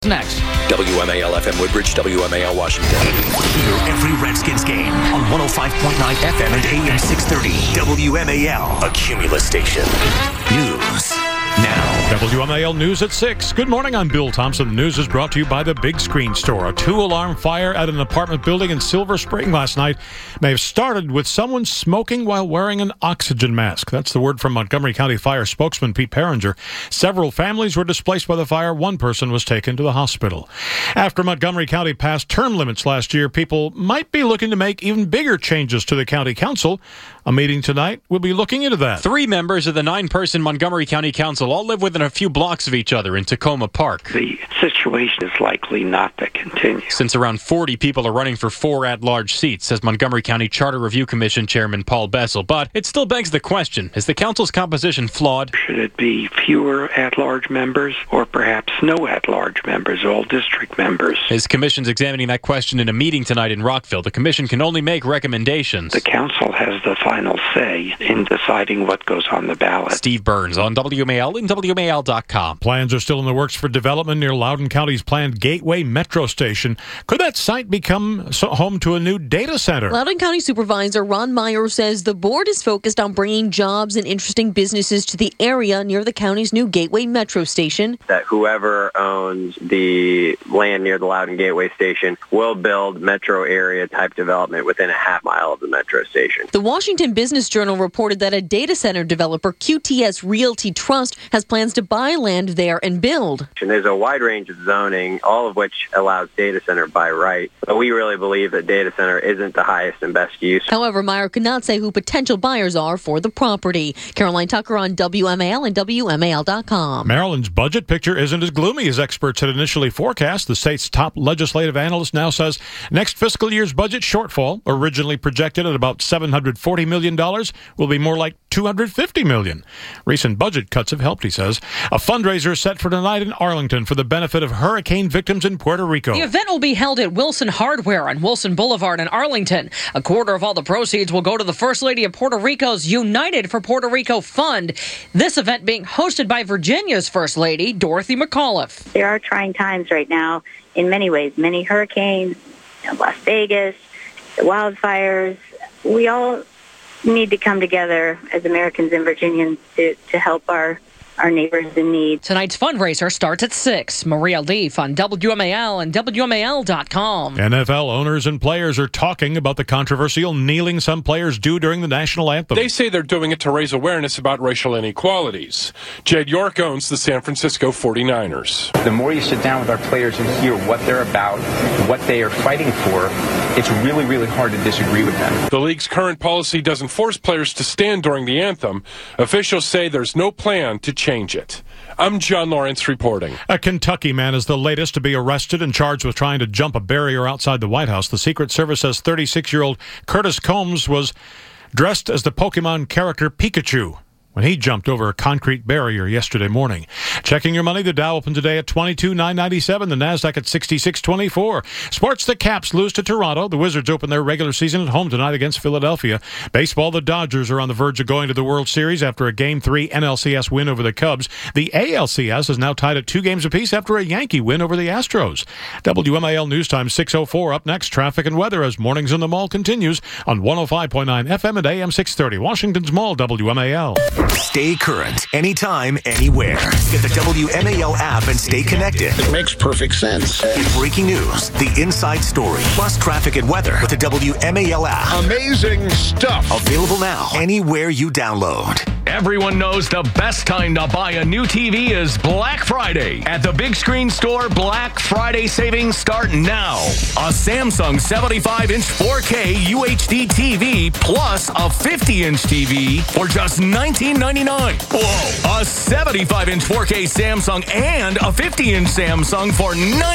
Next. WMAL FM Woodbridge, WMAL Washington. Hear every Redskins game on 105.9 FM and AM 630. WMAL, a Cumulus station. News now. WMAL News at 6. Good morning, I'm Bill Thompson. The news is brought to you by the Big Screen Store. A 2-alarm fire at an apartment building in Silver Spring last night may have started with someone smoking while wearing an oxygen mask. That's the word from Montgomery County Fire spokesman Pete Perringer. Several families were displaced by the fire. One person was taken to the hospital. After Montgomery County passed term limits last year, people might be looking to make even bigger changes to the county council. A meeting tonight will be looking into that. 3 members of the 9-person Montgomery County Council all live within a few blocks of each other in Tacoma Park. The situation is likely not to continue. Since around 40 people are running for 4 at-large seats, says Montgomery County Charter Review Commission Chairman Paul Bessel. But it still begs the question, is the council's composition flawed? Should it be fewer at-large members or perhaps no at-large members, all district members? His commission's examining that question in a meeting tonight in Rockville. The commission can only make recommendations. The council has the final say in deciding what goes on the ballot. Steve Burns on WMAL and WMAL.com. Plans are still in the works for development near Loudoun County's planned Gateway Metro Station. Could that site become home to a new data center? Loudoun County Supervisor Ron Meyer says the board is focused on bringing jobs and interesting businesses to the area near the county's new Gateway Metro Station. That whoever owns the land near the Loudoun Gateway Station will build metro area type development within a half mile of the metro station. The Washington Business Journal reported that a data center developer, QTS Realty Trust, has plans to buy land there and build. And there's a wide range of zoning, all of which allows data center by right. But we really believe that data center isn't the highest and best use. However, Meyer could not say who potential buyers are for the property. Caroline Tucker on WMAL and WMAL.com. Maryland's budget picture isn't as gloomy as experts had initially forecast. The state's top legislative analyst now says next fiscal year's budget shortfall, originally projected at about $740 million, will be more like $250 million. Recent budget cuts have helped, he says. A fundraiser set for tonight in Arlington for the benefit of hurricane victims in Puerto Rico. The event will be held at Wilson Hardware on Wilson Boulevard in Arlington. A quarter of all the proceeds will go to the First Lady of Puerto Rico's United for Puerto Rico Fund. This event being hosted by Virginia's First Lady, Dorothy McAuliffe. There are trying times right now in many ways. Many hurricanes, Las Vegas, the wildfires. We all need to come together as Americans and Virginians to help our neighbors in need. Tonight's fundraiser starts at 6. Maria Leaf on WMAL and WMAL.com. NFL owners and players are talking about the controversial kneeling some players do during the national anthem. They say they're doing it to raise awareness about racial inequalities. Jed York owns the San Francisco 49ers. The more you sit down with our players and hear what they're about, what they are fighting for, it's really, really hard to disagree with them. The league's current policy doesn't force players to stand during the anthem. Officials say there's no plan to change it. I'm John Lawrence reporting. A Kentucky man is the latest to be arrested and charged with trying to jump a barrier outside the White House. The Secret Service says 36-year-old Curtis Combs was dressed as the Pokemon character Pikachu when he jumped over a concrete barrier yesterday morning. Checking your money, the Dow opened today at 22,997, the Nasdaq at 6624. Sports, the Caps lose to Toronto. The Wizards open their regular season at home tonight against Philadelphia. Baseball, the Dodgers are on the verge of going to the World Series after a Game 3 NLCS win over the Cubs. The ALCS is now tied at 2 games apiece after a Yankee win over the Astros. WMAL News Time 6:04. Up next, traffic and weather as Mornings in the Mall continues on 105.9 FM and AM 630. Washington's Mall, WMAL. Stay current, anytime, anywhere. Get the WMAL app and stay connected. It makes perfect sense. Get breaking news, the inside story, plus traffic and weather with the WMAL app. Amazing stuff. Available now, anywhere you download. Everyone knows the best time to buy a new TV is Black Friday. At the Big Screen Store, Black Friday savings start now. A Samsung 75-inch 4K UHD TV plus a 50-inch TV for just $19.99. Whoa! A 75-inch 4K Samsung and a 50-inch Samsung for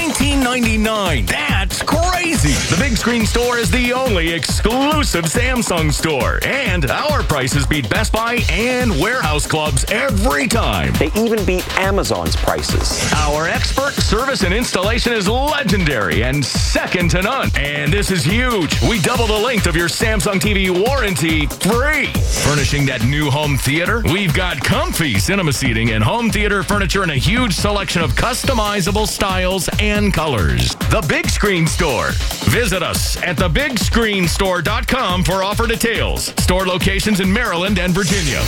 $19.99. That's crazy! The Big Screen Store is the only exclusive Samsung store. And our prices beat Best Buy and and warehouse clubs every time. They even beat Amazon's prices. Our expert service and installation is legendary and second to none. And this is huge. We double the length of your Samsung TV warranty free. Furnishing that new home theater? We've got comfy cinema seating and home theater furniture in a huge selection of customizable styles and colors. The Big Screen Store. Visit us at thebigscreenstore.com for offer details. Store locations in Maryland and Virginia.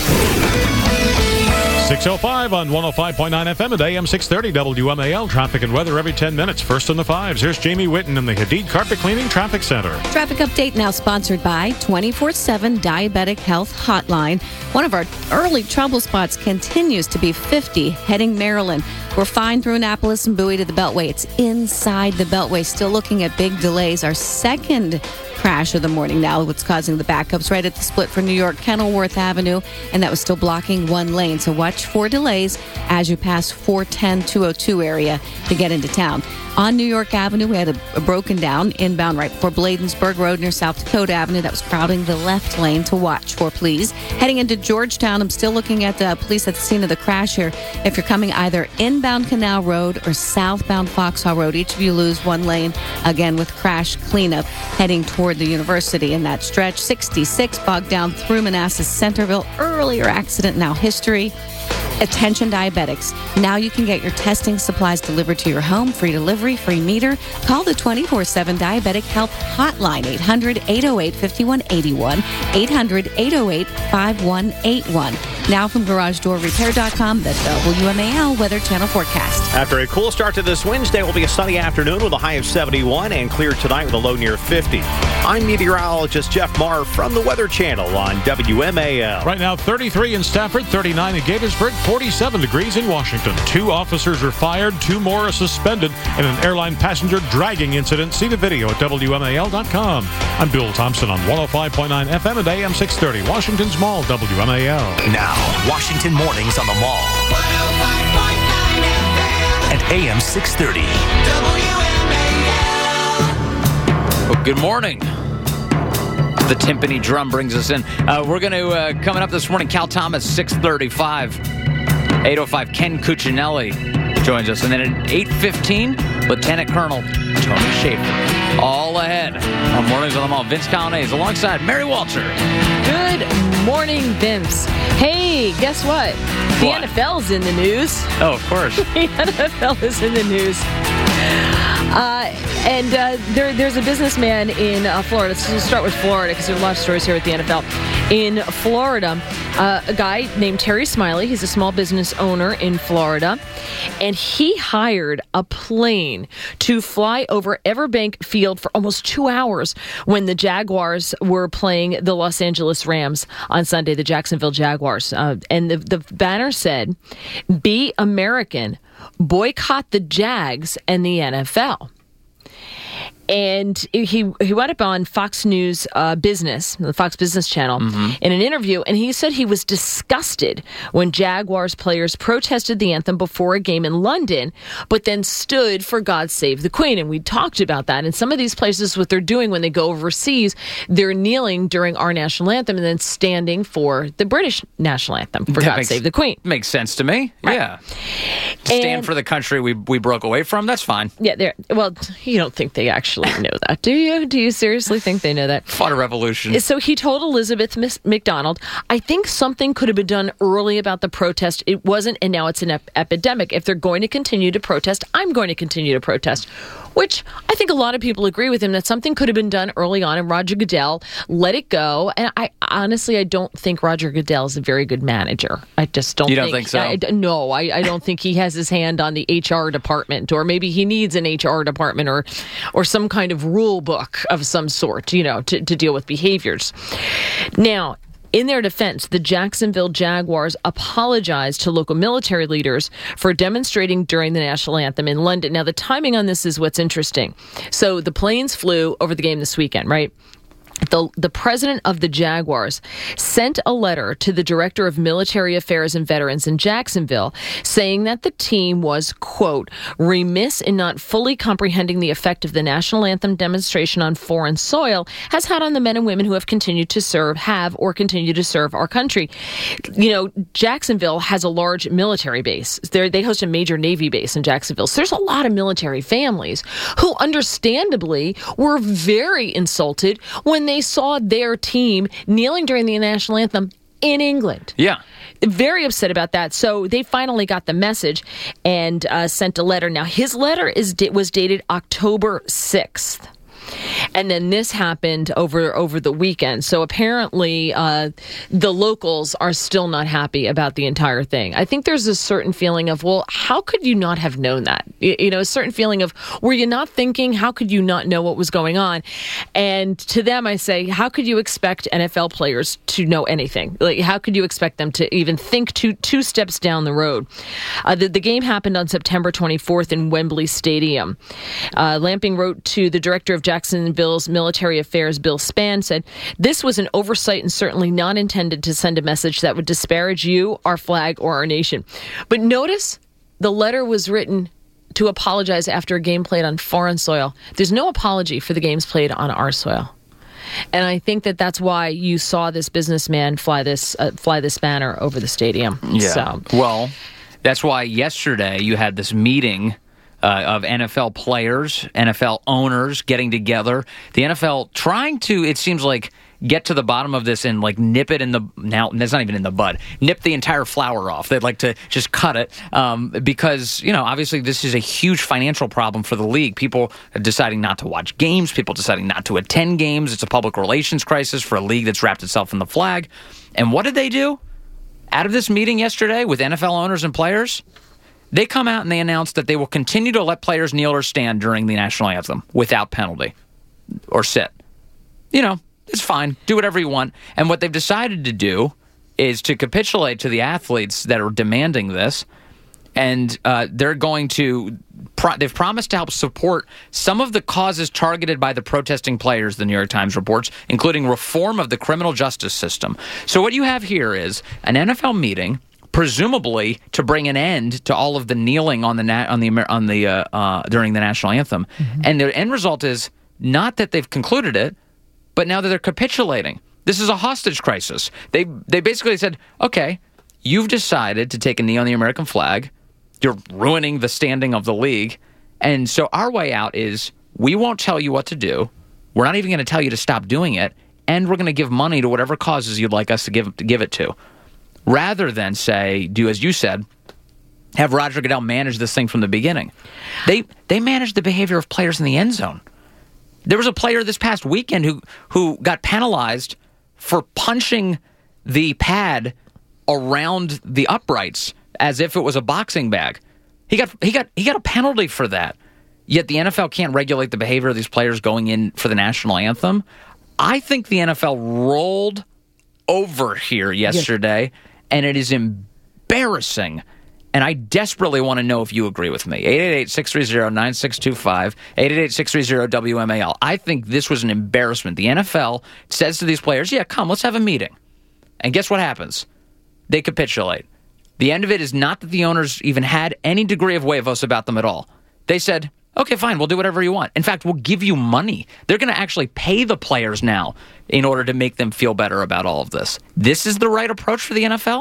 6:05 on 105.9 FM and AM 630 WMAL. Traffic and weather every 10 minutes. First in the fives. Here's Jamie Whitten in the Hadid Carpet Cleaning Traffic Center. Traffic update now sponsored by 24/7 Diabetic Health Hotline. One of our early trouble spots continues to be 50 heading Maryland. We're fine through Annapolis and Bowie to the Beltway. It's inside the Beltway. Still looking at big delays. Our second crash of the morning now. What's causing the backups right at the split for New York Kenilworth Avenue, and that was still blocking one lane. So watch for delays as you pass 410 202 area to get into town. On New York Avenue, we had a broken down inbound right before Bladensburg Road near South Dakota Avenue. That was crowding the left lane to watch for, please. Heading into Georgetown, I'm still looking at the police at the scene of the crash here. If you're coming either inbound Canal Road or southbound Foxhall Road, each of you lose one lane, again with crash cleanup heading toward the university in that stretch. 66 bogged down through Manassas Centerville. Earlier accident, now history. Attention diabetics. Now you can get your testing supplies delivered to your home. Free delivery, free meter. Call the 24/7 Diabetic Health Hotline. 800-808-5181. 800-808-5181. Now from GarageDoorRepair.com, the WMAL Weather Channel forecast. After a cool start to this Wednesday, it will be a sunny afternoon with a high of 71 and clear tonight with a low near 50. I'm meteorologist Jeff Marr from the Weather Channel on WMAL. Right now, 33 in Stafford, 39 in Gaithersburg, 47 degrees in Washington. 2 officers are fired, 2 more are suspended in an airline passenger dragging incident. See the video at WMAL.com. I'm Bill Thompson on 105.9 FM and AM 630, Washington's Mall, WMAL. Now, Washington Mornings on the Mall. 105.9 FM and AM 630. WMAL. Well, good morning. The timpani drum brings us in. We're going to, coming up this morning, Cal Thomas, 6:35. 8:05, Ken Cuccinelli joins us. And then at 8:15, Lieutenant Colonel Tony Schaefer. All ahead on Mornings on the Mall. Vince Colonnese alongside Mary Walter. Good morning, Vince. Hey, guess what? The NFL's in the news. Oh, of course. The NFL is in the news. There's a businessman in Florida. So we'll start with Florida because there's a lot of stories here at the NFL. In Florida, a guy named Terry Smiley, he's a small business owner in Florida, and he hired a plane to fly over Everbank Field for almost 2 hours when the Jaguars were playing the Los Angeles Rams on Sunday, the Jacksonville Jaguars. And the banner said, "Be American, boycott the Jags and the NFL." And he went up on Fox News Business, the Fox Business Channel, in an interview, and he said he was disgusted when Jaguars players protested the anthem before a game in London, but then stood for God Save the Queen. And we talked about that. And some of these places, what they're doing when they go overseas, they're kneeling during our national anthem and then standing for the British national anthem, for God Save the Queen. Makes sense to me. Right. Yeah. Stand for the country we broke away from, that's fine. Yeah, well, you don't think they actually know that, do you? Do you seriously think they know that? Fought a revolution. So he told Elizabeth McDonald, I think something could have been done early about the protest. It wasn't, and now it's an epidemic. If they're going to continue to protest, I'm going to continue to protest. Which I think a lot of people agree with him that something could have been done early on, and Roger Goodell let it go. And I honestly don't think Roger Goodell is a very good manager. I just don't. You don't think so? No, I don't think he has his hand on the HR department, or maybe he needs an HR department or some kind of rule book of some sort, to deal with behaviors. Now, in their defense, the Jacksonville Jaguars apologized to local military leaders for demonstrating during the national anthem in London. Now, the timing on this is what's interesting. So the planes flew over the game this weekend, right? The president of the Jaguars sent a letter to the director of military affairs and veterans in Jacksonville saying that the team was, quote, remiss in not fully comprehending the effect of the national anthem demonstration on foreign soil has had on the men and women who have continued to serve our country. You know, Jacksonville has a large military base. They host a major Navy base in Jacksonville. So there's a lot of military families who understandably were very insulted when they saw their team kneeling during the national anthem in England. Yeah. Very upset about that. So they finally got the message and sent a letter. Now, his letter was dated October 6th. And then this happened over the weekend. So apparently the locals are still not happy about the entire thing. I think there's a certain feeling of, well, how could you not have known that? You know, a certain feeling of, were you not thinking? How could you not know what was going on? And to them, I say, how could you expect NFL players to know anything? Like, how could you expect them to even think two steps down the road? The game happened on September 24th in Wembley Stadium. Lamping wrote to the director of Jacksonville's military affairs, Bill Spann, said, this was an oversight and certainly not intended to send a message that would disparage you, our flag, or our nation. But notice the letter was written to apologize after a game played on foreign soil. There's no apology for the games played on our soil. And I think that's why you saw this businessman fly this banner over the stadium. Yeah. So. Well, that's why yesterday you had this meeting of NFL players, NFL owners getting together. The NFL trying to, it seems like, get to the bottom of this and like nip it in the, now that's not even in the bud, nip the entire flower off. They'd like to just cut it because, you know, obviously this is a huge financial problem for the league. People are deciding not to watch games, people deciding not to attend games. It's a public relations crisis for a league that's wrapped itself in the flag. And what did they do? Out of this meeting yesterday with NFL owners and players, they come out and they announce that they will continue to let players kneel or stand during the national anthem without penalty or sit. You know, it's fine. Do whatever you want. And what they've decided to do is to capitulate to the athletes that are demanding this. And they're going to, they've promised to help support some of the causes targeted by the protesting players, the New York Times reports, including reform of the criminal justice system. So what you have here is an NFL meeting, presumably to bring an end to all of the kneeling on the during the national anthem, and the end result is not that they've concluded it, but now that they're capitulating. This is a hostage crisis. They basically said, okay, you've decided to take a knee on the American flag. You're ruining the standing of the league, and so our way out is we won't tell you what to do. We're not even going to tell you to stop doing it, and we're going to give money to whatever causes you'd like us to give it to. Rather than say, do as you said, have Roger Goodell manage this thing from the beginning. They managed the behavior of players in the end zone. There was a player this past weekend who got penalized for punching the pad around the uprights as if it was a boxing bag. He got a penalty for that. Yet the NFL can't regulate the behavior of these players going in for the national anthem. I think the NFL rolled over here yesterday. Yes. And it is embarrassing. And I desperately want to know if you agree with me. 888-630-9625, 888-630-WMAL. I think this was an embarrassment. The NFL says to these players, yeah, come, let's have a meeting. And guess what happens? They capitulate. The end of it is not that the owners even had any degree of huevos about them at all. They said, okay, fine, we'll do whatever you want. In fact, we'll give you money. They're going to actually pay the players now in order to make them feel better about all of this. This is the right approach for the NFL?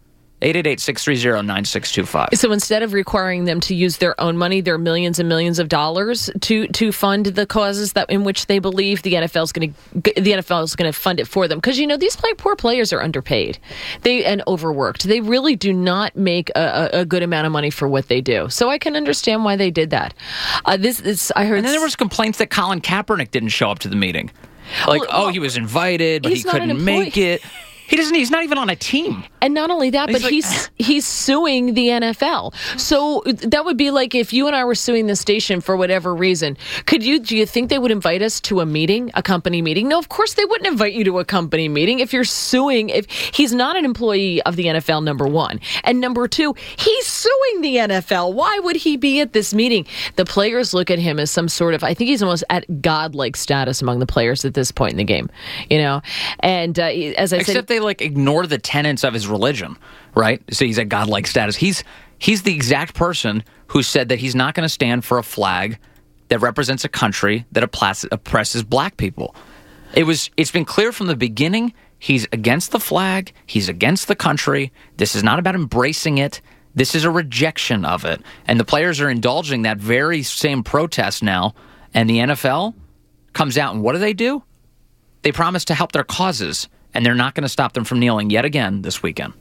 888-630-9625. So instead of requiring them to use their own money, their millions and millions of dollars to fund the causes that in which they believe, the NFL is going to fund it for them. Because, you know, these poor players are underpaid and overworked. They really do not make a good amount of money for what they do. So I can understand why they did that. I heard, and then there was complaints that Colin Kaepernick didn't show up to the meeting. Like, he was invited, but he couldn't make it. He's not even on a team. And not only that, but he's suing the NFL. So that would be like if you and I were suing the station for whatever reason. Do you think they would invite us to a company meeting? No, of course they wouldn't invite you to a company meeting if you're suing. If he's not an employee of the NFL, number one. And number two, he's suing the NFL. Why would he be at this meeting? The players look at him as some sort of, I think he's almost at godlike status among the players at this point in the game, And as I said, except they ignore the tenets of his religion, right? So he's at godlike status. He's the exact person who said that he's not going to stand for a flag that represents a country that oppresses black people. It's been clear from the beginning. He's against the flag. He's against the country. This is not about embracing it. This is a rejection of it. And the players are indulging that very same protest now. And the NFL comes out and what do? They promise to help their causes. And they're not going to stop them from kneeling yet again this weekend.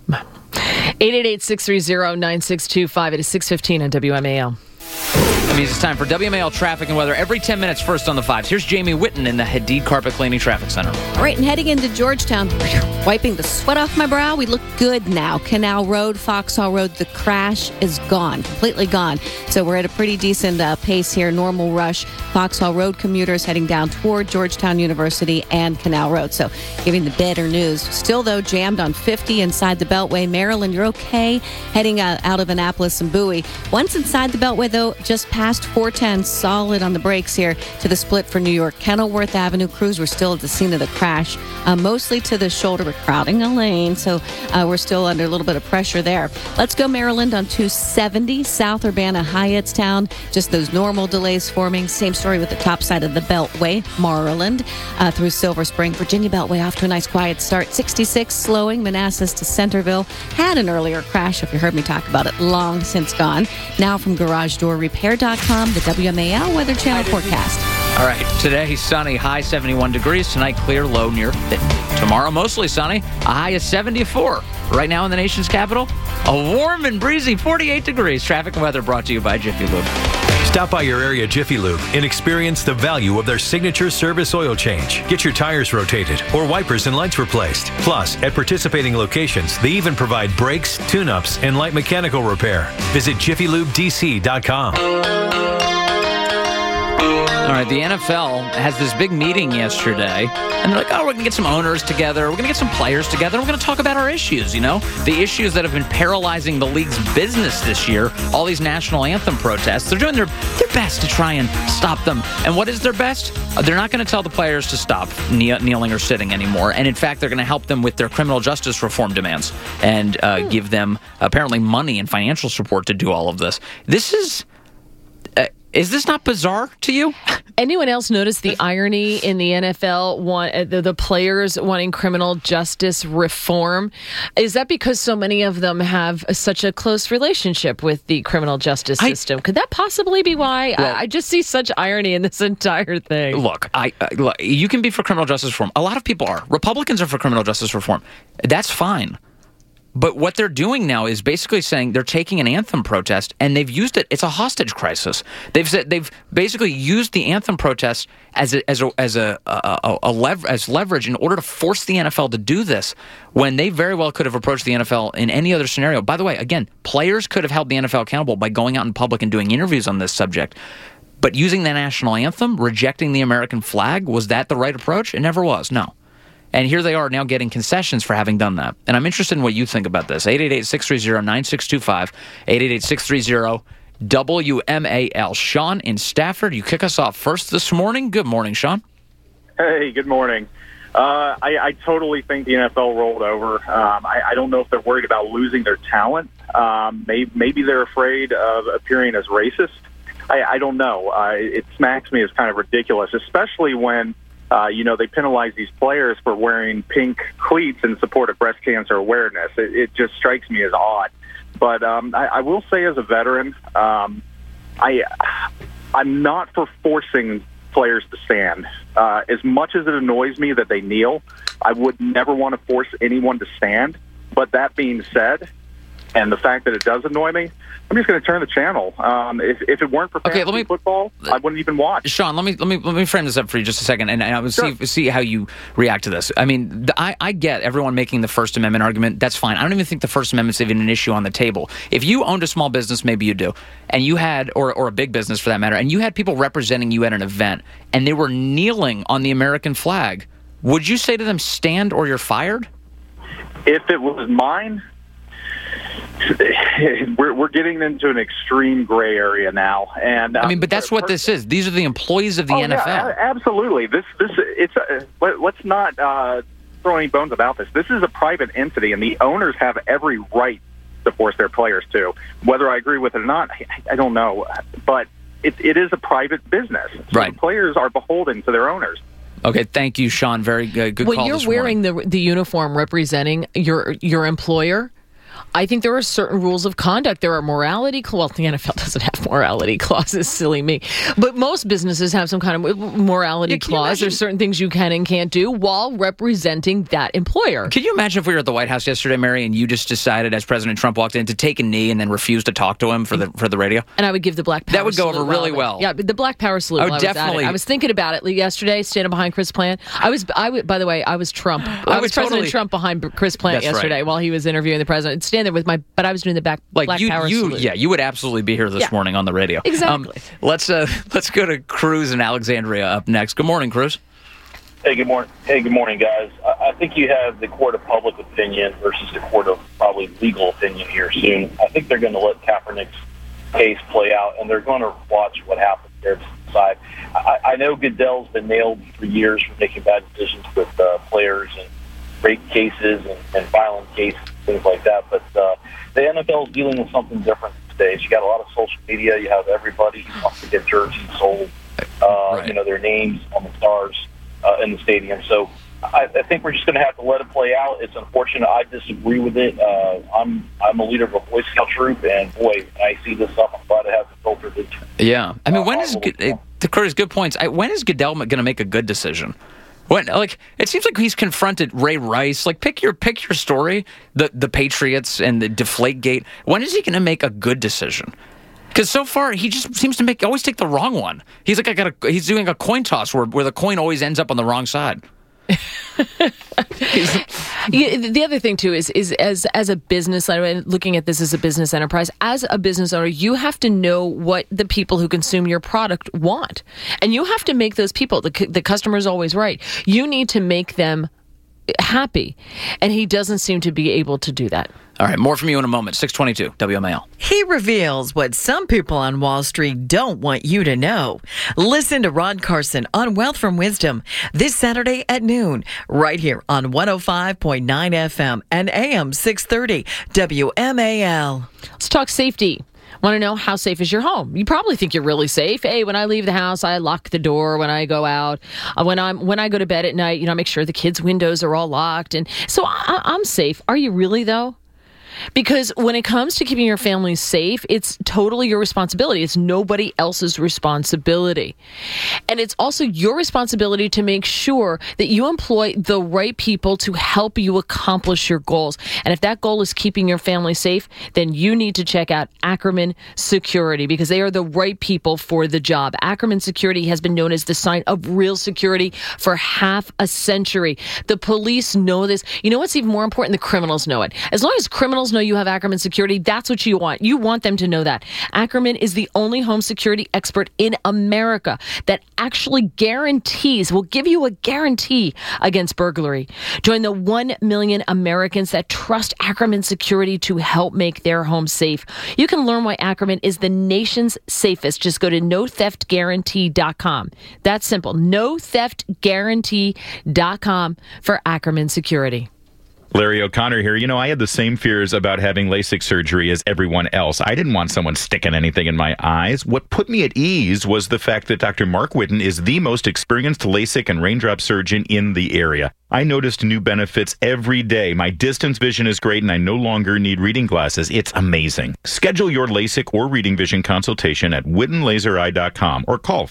888-630-9625. It is 6:15 on WMAL. That means it's time for WMAL traffic and weather every 10 minutes first on the 5s. Here's Jamie Whitten in the Hadid Carpet Cleaning Traffic Center. All right, and heading into Georgetown, wiping the sweat off my brow, we look good now. Canal Road, Foxhall Road, the crash is gone, completely gone. So we're at a pretty decent pace here, normal rush. Foxhall Road commuters heading down toward Georgetown University and Canal Road. So giving the better news. Still, though, jammed on 50 inside the Beltway. Maryland, you're okay heading out of Annapolis and Bowie. Once inside the Beltway, though, just past 410, solid on the brakes here to the split for New York. Kenilworth Avenue crews were still at the scene of the crash, mostly to the shoulder, but crowding a lane, so we're still under a little bit of pressure there. Let's go Maryland on 270, South Urbana, Hyattstown. Just those normal delays forming. Same story with the top side of the Beltway, Maryland, through Silver Spring. Virginia Beltway off to a nice quiet start. 66, slowing, Manassas to Centerville. Had an earlier crash, if you heard me talk about it, long since gone. Now from GarageDoorRepair.com, the WMAL Weather Channel forecast. All right, today sunny, high 71 degrees. Tonight clear, low near 50. Tomorrow mostly sunny, a high of 74. Right now in the nation's capital, a warm and breezy 48 degrees. Traffic and weather brought to you by Jiffy Lube. Stop by your area Jiffy Lube and experience the value of their signature service oil change. Get your tires rotated or wipers and lights replaced. Plus, at participating locations, they even provide brakes, tune-ups, and light mechanical repair. Visit JiffyLubeDC.com. All right, the NFL has this big meeting yesterday, and they're like, we're going to get some owners together, we're going to get some players together, we're going to talk about our issues, the issues that have been paralyzing the league's business this year, all these national anthem protests. They're doing their best to try and stop them. And what is their best? They're not going to tell the players to stop kneeling or sitting anymore, and in fact, they're going to help them with their criminal justice reform demands and give them apparently money and financial support to do all of this. Is this not bizarre to you? Anyone else notice the irony in the NFL, the players wanting criminal justice reform? Is that because so many of them have such a close relationship with the criminal justice system? Could that possibly be why? Well, I just see such irony in this entire thing. Look, you can be for criminal justice reform. A lot of people are. Republicans are for criminal justice reform. That's fine. But what they're doing now is basically saying they're taking an anthem protest and they've used it. It's a hostage crisis. They've basically used the anthem protest as leverage in order to force the NFL to do this when they very well could have approached the NFL in any other scenario. By the way, again, players could have held the NFL accountable by going out in public and doing interviews on this subject. But using the national anthem, rejecting the American flag, was that the right approach? It never was, no. And here they are now getting concessions for having done that. And I'm interested in what you think about this. 888-630-9625, 888-630-WMAL. Sean in Stafford, you kick us off first this morning. Good morning, Sean. Hey, good morning. I totally think the NFL rolled over. I don't know if they're worried about losing their talent. Maybe they're afraid of appearing as racist. I don't know. It smacks me as kind of ridiculous, especially when they penalize these players for wearing pink cleats in support of breast cancer awareness. It just strikes me as odd. But I will say as a veteran, I'm not for forcing players to stand. As much as it annoys me that they kneel, I would never want to force anyone to stand. But that being said, And the fact that it does annoy me, I'm just going to turn the channel. If it weren't for fantasy football, I wouldn't even watch. Sean, let me frame this up for you just a second, and I would see how you react to this. I mean, I get everyone making the First Amendment argument. That's fine. I don't even think the First Amendment's even an issue on the table. If you owned a small business, maybe you do, and you had, or a big business for that matter, and you had people representing you at an event, and they were kneeling on the American flag, would you say to them, stand or you're fired? If it was mine, we're getting into an extreme gray area now, and I mean, but that's what this is. These are the employees of the NFL. Yeah, absolutely. Let's not throw any bones about this. This is a private entity, and the owners have every right to force their players to. Whether I agree with it or not, I don't know, but it is a private business. So right. The players are beholden to their owners. Okay, thank you, Sean. Very good call. When you're wearing the uniform representing your employer, I think there are certain rules of conduct. There are morality. Well, the NFL doesn't have morality clauses, silly me. But most businesses have some kind of morality clause. There's certain things you can and can't do while representing that employer. Can you imagine if we were at the White House yesterday, Mary, and you just decided, as President Trump walked in, to take a knee and then refuse to talk to him for the radio? And I would give the Black Power That would go over really salute. well. Yeah, the Black Power salute. I was thinking about it yesterday, standing behind Chris Plant. By the way, I was Trump. I was President Trump behind Chris Plant yesterday while he was interviewing the president. Stand there with but I was doing the Black Power salute. Yeah, you would absolutely be here this morning on the radio. Exactly. Let's go to Cruz in Alexandria up next. Good morning, Cruz. Hey, good morning. Hey, good morning, guys. I think you have the court of public opinion versus the court of probably legal opinion here soon. I think they're going to let Kaepernick's case play out, and they're going to watch what happens there to decide. I know Goodell's been nailed for years for making bad decisions with players and rape cases and violent cases, things like that, but the NFL is dealing with something different these days. You got a lot of social media. You have everybody who wants to get jerseys sold, their names on the stars in the stadium. So I think we're just going to have to let it play out. It's unfortunate. I disagree with it. I'm a leader of a Boy Scout troop, and boy, I see this stuff. I'm glad to have to filter this. Yeah, I mean, to Curtis' good points, when is Goodell going to make a good decision? It seems like he's confronted Ray Rice. Pick your story, the Patriots and the Deflategate. When is he going to make a good decision? Because so far he just seems to always take the wrong one. He's he's doing a coin toss where the coin always ends up on the wrong side. The other thing too is as a business, looking at this as a business enterprise, as a business owner, you have to know what the people who consume your product want, and you have to make those people. The customer is always right. You need to make them happy, and he doesn't seem to be able to do that. All right, more from you in a moment. 622 WMAL. He reveals what some people on Wall Street don't want you to know. Listen to Rod Carson on Wealth from Wisdom this Saturday at noon, right here on 105.9 FM and AM 630 WMAL. Let's talk safety. Want to know how safe is your home? You probably think you're really safe. Hey, when I leave the house, I lock the door when I go out. When I go to bed at night, I make sure the kids' windows are all locked, and so I'm safe. Are you really though? Because when it comes to keeping your family safe, it's totally your responsibility. It's nobody else's responsibility. And it's also your responsibility to make sure that you employ the right people to help you accomplish your goals. And if that goal is keeping your family safe, then you need to check out Ackerman Security, because they are the right people for the job. Ackerman Security has been known as the sign of real security for half a century. The police know this. You know what's even more important? The criminals know it. As long as criminals know you have Ackerman Security, that's what you want. You want them to know that. Ackerman is the only home security expert in America that actually will give you a guarantee against burglary. Join the 1 million Americans that trust Ackerman Security to help make their home safe. You can learn why Ackerman is the nation's safest. Just go to notheftguarantee.com. That's simple. notheftguarantee.com for Ackerman Security. Larry O'Connor here. I had the same fears about having LASIK surgery as everyone else. I didn't want someone sticking anything in my eyes. What put me at ease was the fact that Dr. Mark Whitten is the most experienced LASIK and raindrop surgeon in the area. I noticed new benefits every day. My distance vision is great, and I no longer need reading glasses. It's amazing. Schedule your LASIK or reading vision consultation at WhittenLaserEye.com or call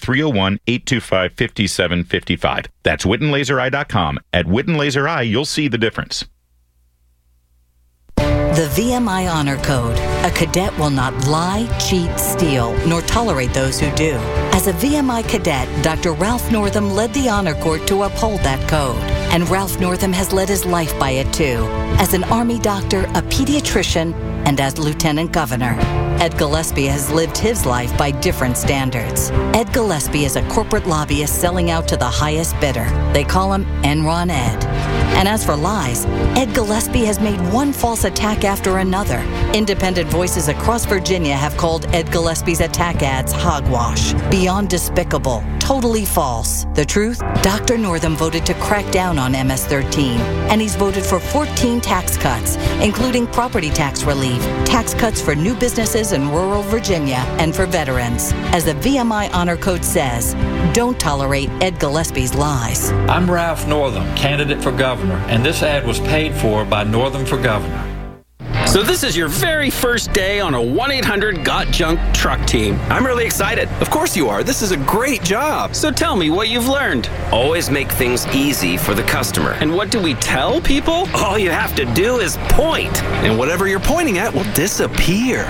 301-825-5755. That's WhittenLaserEye.com. At Whitten Laser Eye, you'll see the difference. The VMI Honor Code. A cadet will not lie, cheat, steal, nor tolerate those who do. As a VMI cadet, Dr. Ralph Northam led the Honor Court to uphold that code. And Ralph Northam has led his life by it too. As an Army doctor, a pediatrician, and as Lieutenant Governor. Ed Gillespie has lived his life by different standards. Ed Gillespie is a corporate lobbyist selling out to the highest bidder. They call him Enron Ed. And as for lies, Ed Gillespie has made one false attack after another. Independent voices across Virginia have called Ed Gillespie's attack ads hogwash, beyond despicable, totally false. The truth? Dr. Northam voted to crack down on MS-13, and he's voted for 14 tax cuts, including property tax relief, tax cuts for new businesses in rural Virginia, and for veterans. As the VMI Honor Code says, don't tolerate Ed Gillespie's lies. I'm Ralph Northam, candidate for governor, and this ad was paid for by Northam for Governor. So this is your very first day on a 1-800-GOT-JUNK truck team. I'm really excited. Of course you are. This is a great job. So tell me what you've learned. Always make things easy for the customer. And what do we tell people? All you have to do is point, and whatever you're pointing at will disappear.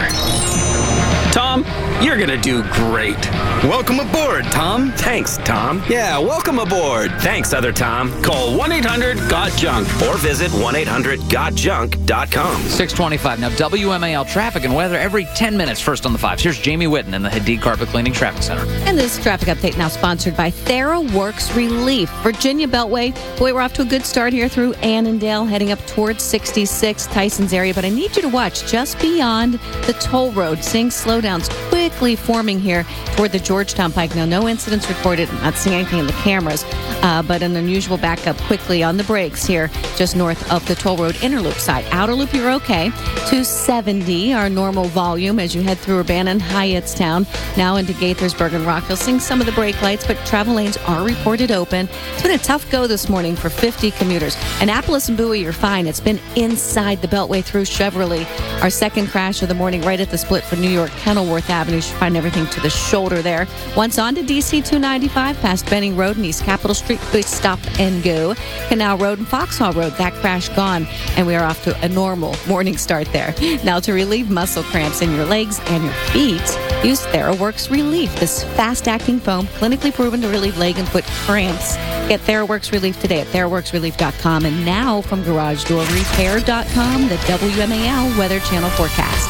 Tom, you're gonna do great. Welcome aboard, Tom. Thanks, Tom. Yeah, welcome aboard. Thanks, other Tom. Call 1-800-GOT-JUNK or visit 1-800-GOT-JUNK.com. 625. Now, WMAL traffic and weather every 10 minutes, first on the 5s. Here's Jamie Whitten in the Hadid Carpet Cleaning Traffic Center. And this traffic update now sponsored by TheraWorks Relief. Virginia Beltway. Boy, we're off to a good start here through Annandale, heading up towards 66, Tyson's area. But I need you to watch just beyond the toll road, seeing slowdowns quickly forming here toward the Georgetown Pike. Now, no incidents reported. I'm not seeing anything in the cameras, but an unusual backup quickly on the brakes here just north of the toll road inner loop side. Outer loop, you're okay. 270, our normal volume as you head through Urbana and Hyattstown, now into Gaithersburg and Rockville. Seeing some of the brake lights, but travel lanes are reported open. It's been a tough go this morning for 50 commuters. Annapolis and Bowie, you're fine. It's been inside the Beltway through Cheverly. Our second crash of the morning right at the split for New York Kenilworth Avenue. You should find everything to the shoulder there. Once on to DC 295 past Benning Road and East Capitol Street. Please stop and go. Canal Road and Foxhall Road. That crash gone. And we are off to a normal morning start there. Now, to relieve muscle cramps in your legs and your feet, use TheraWorks Relief. This fast-acting foam, clinically proven to relieve leg and foot cramps. Get TheraWorks Relief today at TheraWorksRelief.com. And now from GarageDoorRepair.com, the WMAL Weather Channel forecast.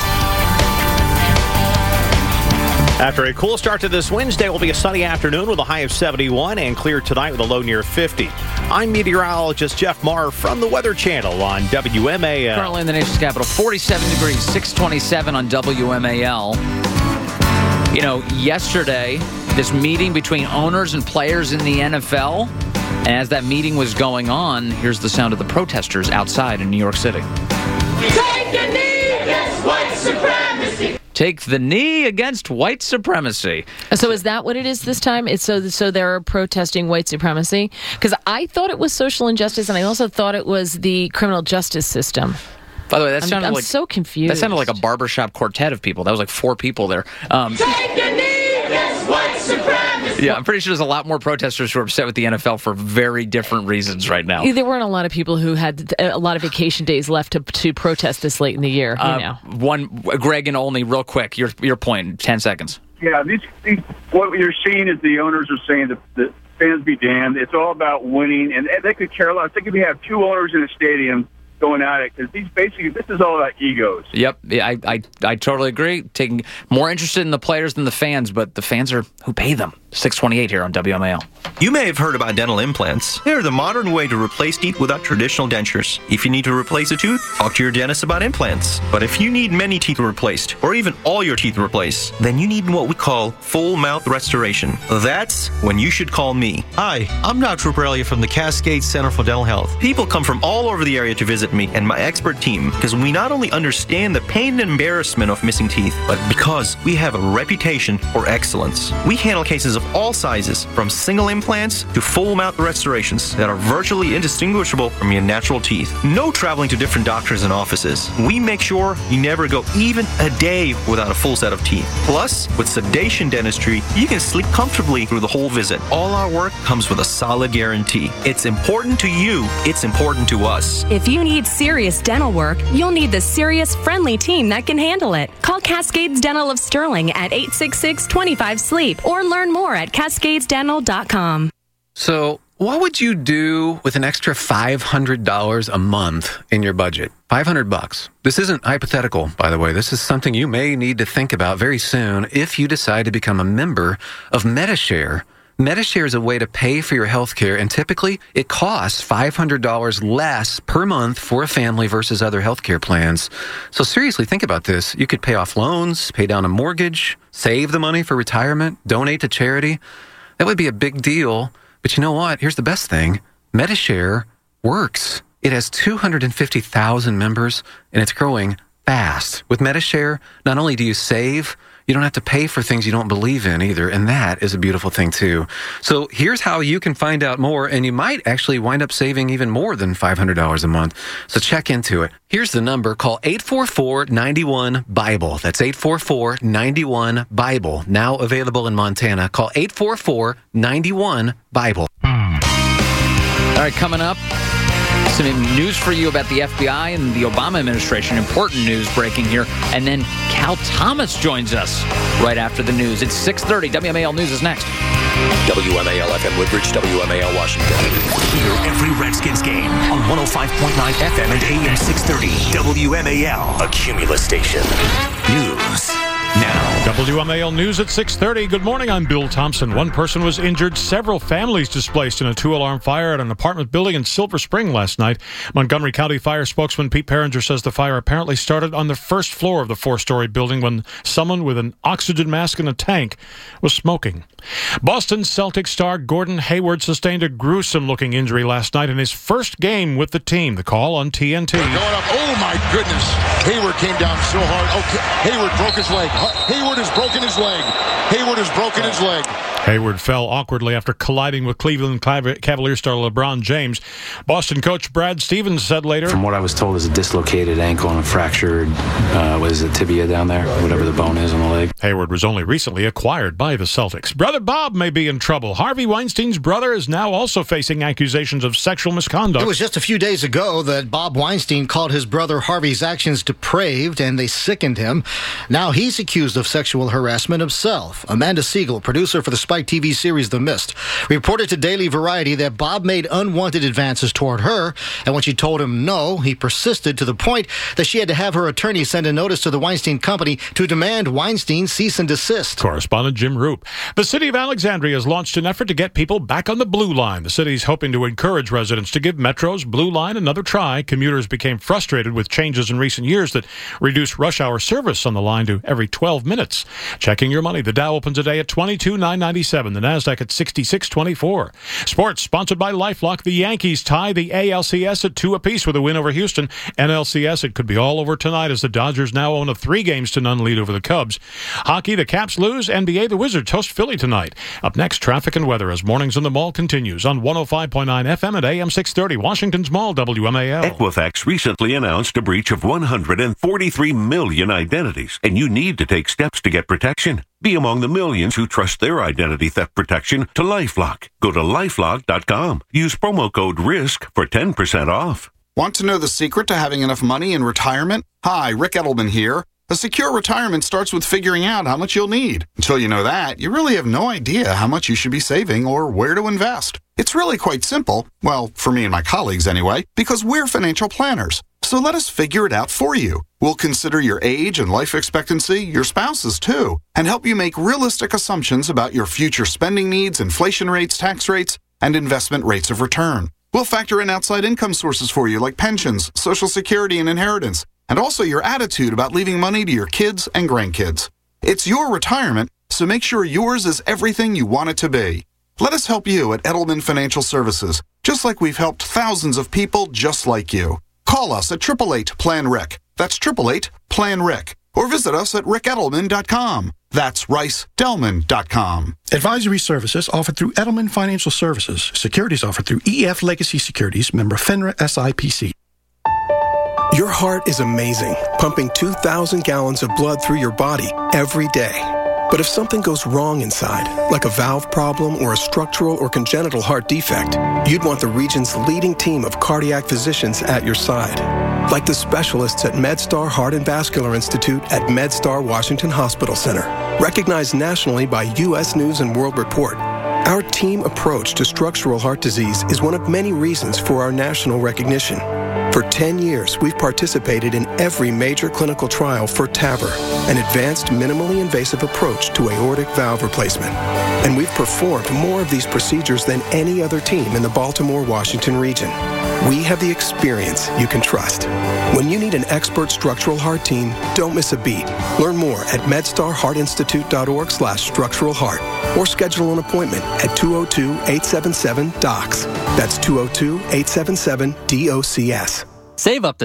After a cool start to this Wednesday, it will be a sunny afternoon with a high of 71 and clear tonight with a low near 50. I'm meteorologist Jeff Marr from the Weather Channel on WMAL. Currently in the nation's capital, 47 degrees, 627 on WMAL. You know, yesterday, this meeting between owners and players in the NFL, and as that meeting was going on, here's the sound of the protesters outside in New York City. Take the knee against white supremacy. Take the knee against white supremacy. So is that what it is this time? It's so they're protesting white supremacy? Because I thought it was social injustice, and I also thought it was the criminal justice system. By the way, that sounded I'm like so confused. That sounded like a barbershop quartet of people. That was like 4 people there. Take the knee against white supremacy. Yeah, I'm pretty sure there's a lot more protesters who are upset with the NFL for very different reasons right now. There weren't a lot of people who had a lot of vacation days left to protest this late in the year. Greg and Olney, real quick, your point, 10 seconds. Yeah, what you're seeing is the owners are saying that the fans be damned. It's all about winning, and they could care less. They could have 2 owners in a stadium going at it, because this is all about egos. Yep, yeah, I totally agree. Taking more interested in the players than the fans, but the fans are who pay them. 628 here on WMAL. You may have heard about dental implants. They're the modern way to replace teeth without traditional dentures. If you need to replace a tooth, talk to your dentist about implants. But if you need many teeth replaced, or even all your teeth replaced, then you need what we call full mouth restoration. That's when you should call me. Hi, I'm Dr. Borrelia from the Cascade Center for Dental Health. People come from all over the area to visit me and my expert team because we not only understand the pain and embarrassment of missing teeth, but because we have a reputation for excellence. We handle cases of of all sizes, from single implants to full mouth restorations that are virtually indistinguishable from your natural teeth. No traveling to different doctors and offices. We make sure you never go even a day without a full set of teeth. Plus, with sedation dentistry, you can sleep comfortably through the whole visit. All our work comes with a solid guarantee. It's important to you, it's important to us. If you need serious dental work, you'll need the serious, friendly team that can handle it. Call Cascades Dental of Sterling at 866-25-SLEEP or learn more at cascadesdental.com. So, what would you do with an extra $500 a month in your budget? $500. This isn't hypothetical, by the way. This is something you may need to think about very soon if you decide to become a member of Medi-Share. Medi-Share is a way to pay for your health care, and typically it costs $500 less per month for a family versus other health care plans. So seriously, think about this. You could pay off loans, pay down a mortgage, save the money for retirement, donate to charity. That would be a big deal. But you know what? Here's the best thing. Medi-Share works. It has 250,000 members, and it's growing fast. With Medi-Share, not only do you save, you don't have to pay for things you don't believe in either, and that is a beautiful thing too. So here's how you can find out more, and you might actually wind up saving even more than $500 a month. So check into it. Here's the number. Call 844-91-BIBLE. That's 844-91-BIBLE. Now available in Montana. Call 844-91-BIBLE. All right, coming up, some news for you about the FBI and the Obama administration. Important news breaking here. And then Cal Thomas joins us right after the news. It's 6:30. WMAL News is next. WMAL FM Woodbridge, WMAL Washington. Hear every Redskins game on 105.9 FM and AM 630. WMAL, a Cumulus station. News now. WMAL News at 6:30. Good morning, I'm Bill Thompson. One person was injured, several families displaced in a two-alarm fire at an apartment building in Silver Spring last night. Montgomery County Fire spokesman Pete Perringer says the fire apparently started on the first floor of the four-story building when someone with an oxygen mask and a tank was smoking. Boston Celtics star Gordon Hayward sustained a gruesome-looking injury last night in his first game with the team. The call on TNT. Going up. Oh, my goodness. Hayward came down so hard. Okay. Hayward broke his leg. Hayward has broken his leg. Hayward has broken his leg. Hayward fell awkwardly after colliding with Cleveland Cavaliers star LeBron James. Boston coach Brad Stevens said later, "From what I was told, is a dislocated ankle and a fractured, what is it, tibia down there, whatever the bone is on the leg." Hayward was only recently acquired by the Celtics. Brother Bob may be in trouble. Harvey Weinstein's brother is now also facing accusations of sexual misconduct. It was just a few days ago that Bob Weinstein called his brother Harvey's actions depraved, and they sickened him. Now he's accused of sexual harassment himself. Amanda Siegel, producer for the Spike TV series The Mist, reported to Daily Variety that Bob made unwanted advances toward her, and when she told him no, he persisted to the point that she had to have her attorney send a notice to the Weinstein Company to demand Weinstein cease and desist. Correspondent Jim Roop. The city of Alexandria has launched an effort to get people back on the Blue Line. The city's hoping to encourage residents to give Metro's Blue Line another try. Commuters became frustrated with changes in recent years that reduced rush hour service on the line to every 12 minutes. Checking your money. The Dow opens today at 22,997. The NASDAQ at 66.24. Sports sponsored by LifeLock. The Yankees tie the ALCS at 2 apiece with a win over Houston. NLCS, it could be all over tonight as the Dodgers now own a 3-0 lead over the Cubs. Hockey, the Caps lose. NBA, the Wizards host Philly tonight. Up next, traffic and weather as Mornings in the Mall continues on 105.9 FM and AM 630. Washington's Mall, WMAL. Equifax recently announced a breach of 143 million identities, and you need to take steps to get protection. Be among the millions who trust their identity theft protection to LifeLock. Go to LifeLock.com. Use promo code RISK for 10% off. Want to know the secret to having enough money in retirement? Hi, Rick Edelman here. A secure retirement starts with figuring out how much you'll need. Until you know that, you really have no idea how much you should be saving or where to invest. It's really quite simple, well, for me and my colleagues anyway, because we're financial planners. So let us figure it out for you. We'll consider your age and life expectancy, your spouse's too, and help you make realistic assumptions about your future spending needs, inflation rates, tax rates, and investment rates of return. We'll factor in outside income sources for you like pensions, Social Security, and inheritance, and also your attitude about leaving money to your kids and grandkids. It's your retirement, so make sure yours is everything you want it to be. Let us help you at Edelman Financial Services, just like we've helped thousands of people just like you. Call us at 888-PLAN-RIC. That's 888-PLAN-RIC. Or visit us at rickedelman.com. That's RiceDelman.com. Advisory services offered through Edelman Financial Services. Securities offered through EF Legacy Securities, member FINRA SIPC. Your heart is amazing, pumping 2,000 gallons of blood through your body every day. But if something goes wrong inside, like a valve problem or a structural or congenital heart defect, you'd want the region's leading team of cardiac physicians at your side. Like the specialists at MedStar Heart and Vascular Institute at MedStar Washington Hospital Center. Recognized nationally by U.S. News and World Report, our team approach to structural heart disease is one of many reasons for our national recognition. For 10 years, we've participated in every major clinical trial for TAVR, an advanced minimally invasive approach to aortic valve replacement. And we've performed more of these procedures than any other team in the Baltimore, Washington region. We have the experience you can trust. When you need an expert structural heart team, don't miss a beat. Learn more at medstarheartinstitute.org/structural heart or schedule an appointment at 202-877-DOCS. That's 202-877-DOCS. Save up to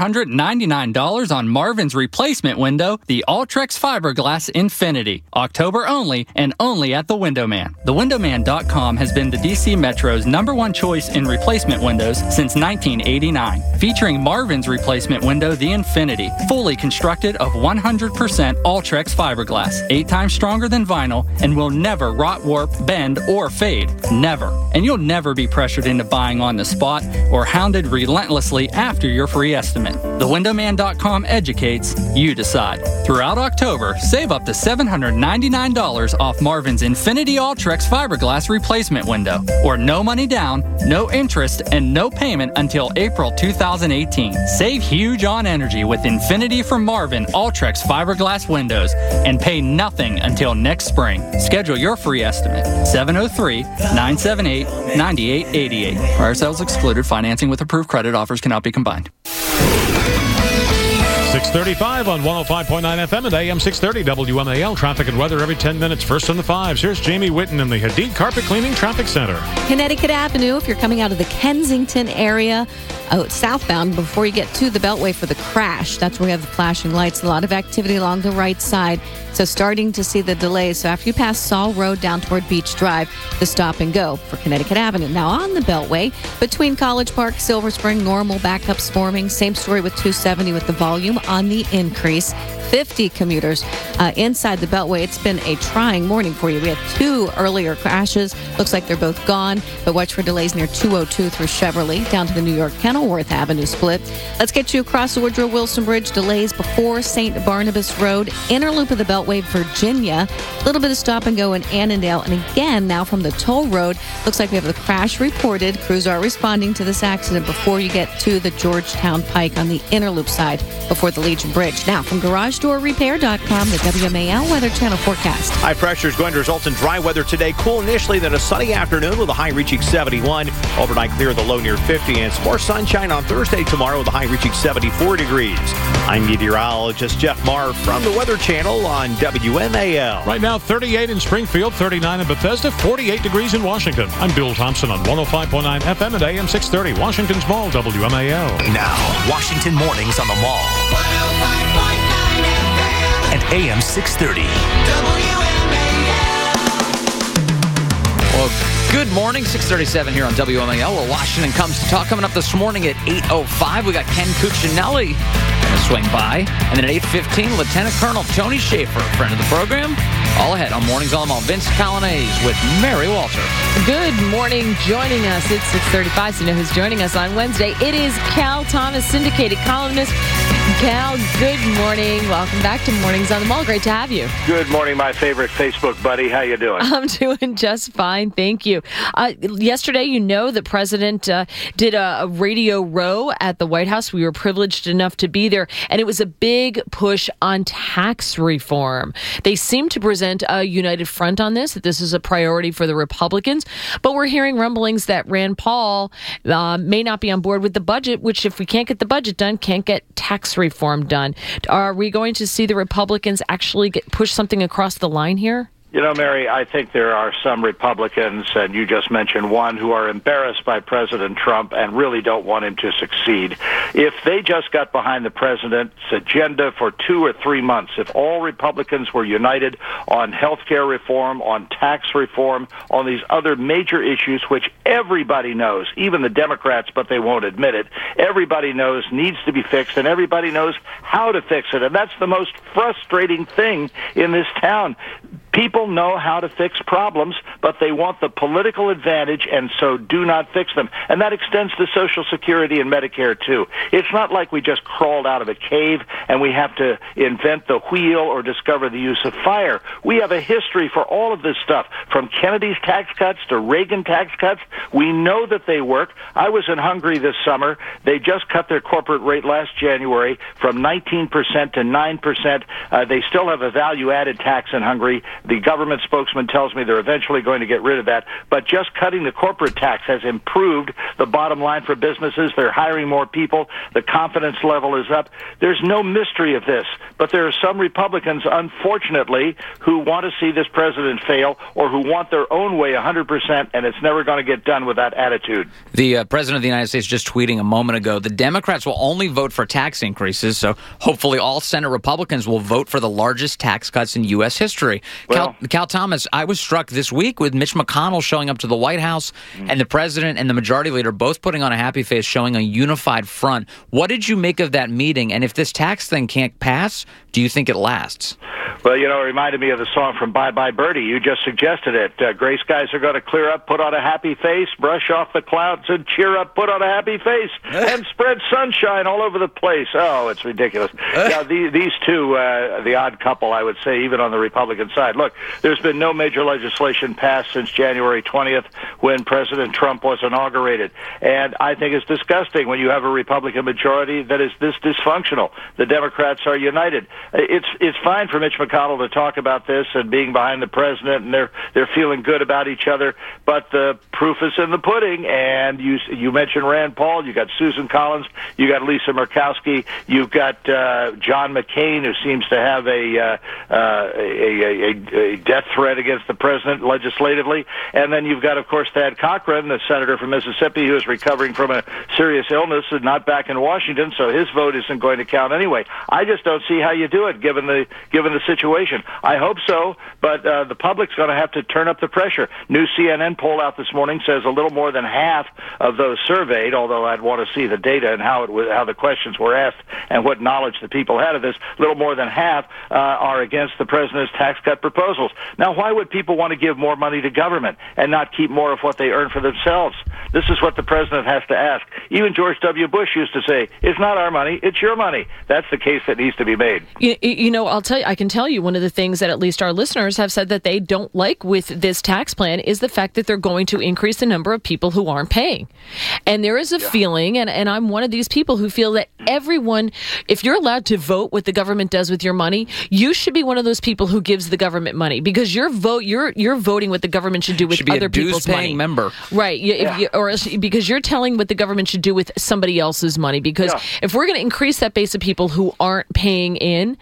$799 on Marvin's replacement window, the Ultrex Fiberglass Infinity. October only, and only at The Window Man. TheWindowMan.com has been the DC Metro's #1 choice in replacement windows since 1989. Featuring Marvin's replacement window, the Infinity. Fully constructed of 100% Ultrex fiberglass. 8 times stronger than vinyl and will never rot, warp, bend, or fade. Never. And you'll never be pressured into buying on the spot or hounded relentlessly after your free estimate. TheWindowMan.com educates, you decide. Throughout October, save up to $799 off Marvin's Infinity Ultrex Fiberglass Replacement Window. Or no money down, no interest, and no payment until April 2018. Save huge on energy with Infinity from Marvin Ultrex Fiberglass Windows and pay nothing until next spring. Schedule your free estimate. 703-978-9888. Prior sales excluded. Financing with approved credit offers cannot be combined. 6:35 on 105.9 FM and AM 630 WMAL. Traffic and weather every 10 minutes. First on the 5s. Here's Jamie Whitten in the Hadid Carpet Cleaning Traffic Center. Connecticut Avenue, if you're coming out of the Kensington area, out southbound before you get to the Beltway for the crash. That's where we have the flashing lights. A lot of activity along the right side. So starting to see the delays. So after you pass Saul Road down toward Beach Drive, the stop and go for Connecticut Avenue. Now on the Beltway, between College Park, Silver Spring, normal backups forming. Same story with 270 with the volume on the increase. 50 commuters inside the Beltway. It's been a trying morning for you. We had 2 earlier crashes. Looks like they're both gone, but watch for delays near 202 through Cheverly down to the New York Kenilworth Avenue split. Let's get you across the Woodrow Wilson Bridge. Delays before St. Barnabas Road. Inner loop of the Beltway, Virginia. A little bit of stop and go in Annandale. And again, now from the toll road, looks like we have the crash reported. Crews are responding to this accident before you get to the Georgetown Pike on the inner loop side before the Legion Bridge. Now from GarageDoorRepair.com, the WMAL Weather Channel forecast. High pressure is going to result in dry weather today. Cool initially, then a sunny afternoon with a high reaching 71. Overnight clear, the low near 50. And some more sunshine on Thursday tomorrow with a high reaching 74 degrees. I'm meteorologist Jeff Marr from the Weather Channel on WMAL. Right now, 38 in Springfield, 39 in Bethesda, 48 degrees in Washington. I'm Bill Thompson on 105.9 FM and AM 630, Washington's Mall, WMAL. Now, Washington Mornings on the Mall. 105.9 FM and AM 630. Well, good morning, 6:37 here on WMAL, where Washington comes to talk. Coming up this morning at 8:05, we got Ken Cuccinelli going to swing by. And then at 8:15, Lieutenant Colonel Tony Schaefer, friend of the program. All ahead on Mornings on the Mall. Vince Colonnese with Mary Walter. Good morning. Joining us, it's 6:35, so you know who's joining us on Wednesday. It is Cal Thomas, syndicated columnist. Cal, good morning. Welcome back to Mornings on the Mall. Great to have you. Good morning, my favorite Facebook buddy. How you doing? I'm doing just fine, thank you. Yesterday, you know, the president did a radio row at the White House. We were privileged enough to be there, and it was a big push on tax reform. They seem to present a united front on this, that this is a priority for the Republicans, but we're hearing rumblings that Rand Paul may not be on board with the budget, which if we can't get the budget done, can't get tax reform done. Are we going to see the Republicans actually push something across the line here? You know, Mary, I think there are some Republicans, and you just mentioned one, who are embarrassed by President Trump and really don't want him to succeed. If they just got behind the president's agenda for 2 or 3 months, if all Republicans were united on health care reform, on tax reform, on these other major issues, which everybody knows, even the Democrats, but they won't admit it, everybody knows needs to be fixed, and everybody knows how to fix it. And that's the most frustrating thing in this town. People know how to fix problems, but they want the political advantage, and so do not fix them. And that extends to Social Security and Medicare, too. It's not like we just crawled out of a cave and we have to invent the wheel or discover the use of fire. We have a history for all of this stuff, from Kennedy's tax cuts to Reagan tax cuts. We know that they work. I was in Hungary this summer. They just cut their corporate rate last January from 19% to 9%. They still have a value-added tax in Hungary. The government spokesman tells me they're eventually going to get rid of that. But just cutting the corporate tax has improved the bottom line for businesses. They're hiring more people. The confidence level is up. There's no mystery of this. But there are some Republicans, unfortunately, who want to see this president fail or who want their own way 100%, and it's never going to get done with that attitude. The president of the United States just tweeting a moment ago, the Democrats will only vote for tax increases, so hopefully all Senate Republicans will vote for the largest tax cuts in U.S. history. Well, Cal Thomas, I was struck this week with Mitch McConnell showing up to the White House and the president and the majority leader both putting on a happy face, showing a unified front. What did you make of that meeting? And if this tax thing can't pass, do you think it lasts? Well, you know, it reminded me of the song from Bye Bye Birdie. You just suggested it. Gray skies are going to clear up, put on a happy face, brush off the clouds and cheer up, put on a happy face, and spread sunshine all over the place. Oh, it's ridiculous. Now, these two, the odd couple, I would say, even on the Republican side. Look, there's been no major legislation passed since January 20th when President Trump was inaugurated. And I think it's disgusting when you have a Republican majority that is this dysfunctional. The Democrats are united. It's fine for Mitch McConnell to talk about this and being behind the president, and they're feeling good about each other. But the proof is in the pudding. And you mentioned Rand Paul. You got Susan Collins. You got Lisa Murkowski. You've got John McCain, who seems to have a death threat against the president legislatively. And then you've got, of course, Thad Cochran, the senator from Mississippi, who is recovering from a serious illness and not back in Washington, so his vote isn't going to count anyway. I just don't see how you do it, given the situation. I hope so, but the public's going to have to turn up the pressure. New CNN poll out this morning says a little more than half of those surveyed, although I'd want to see the data and how the questions were asked and what knowledge the people had of this. A little more than half are against the president's tax cut proposals. Now, why would people want to give more money to government and not keep more of what they earn for themselves? This is what the president has to ask. Even George W. Bush used to say, it's not our money, it's your money. That's the case that needs to be made. You know, I can tell you one of the things that at least our listeners have said that they don't like with this tax plan is the fact that they're going to increase the number of people who aren't paying. And there is a feeling, and I'm one of these people who feel that everyone, if you're allowed to vote what the government does with your money, you should be one of those people who gives the government money, because you're voting what the government should do with other people's money. Member. Right. Because you're telling what the government should do with somebody else's money. Because if we're going to increase that base of people who aren't paying in,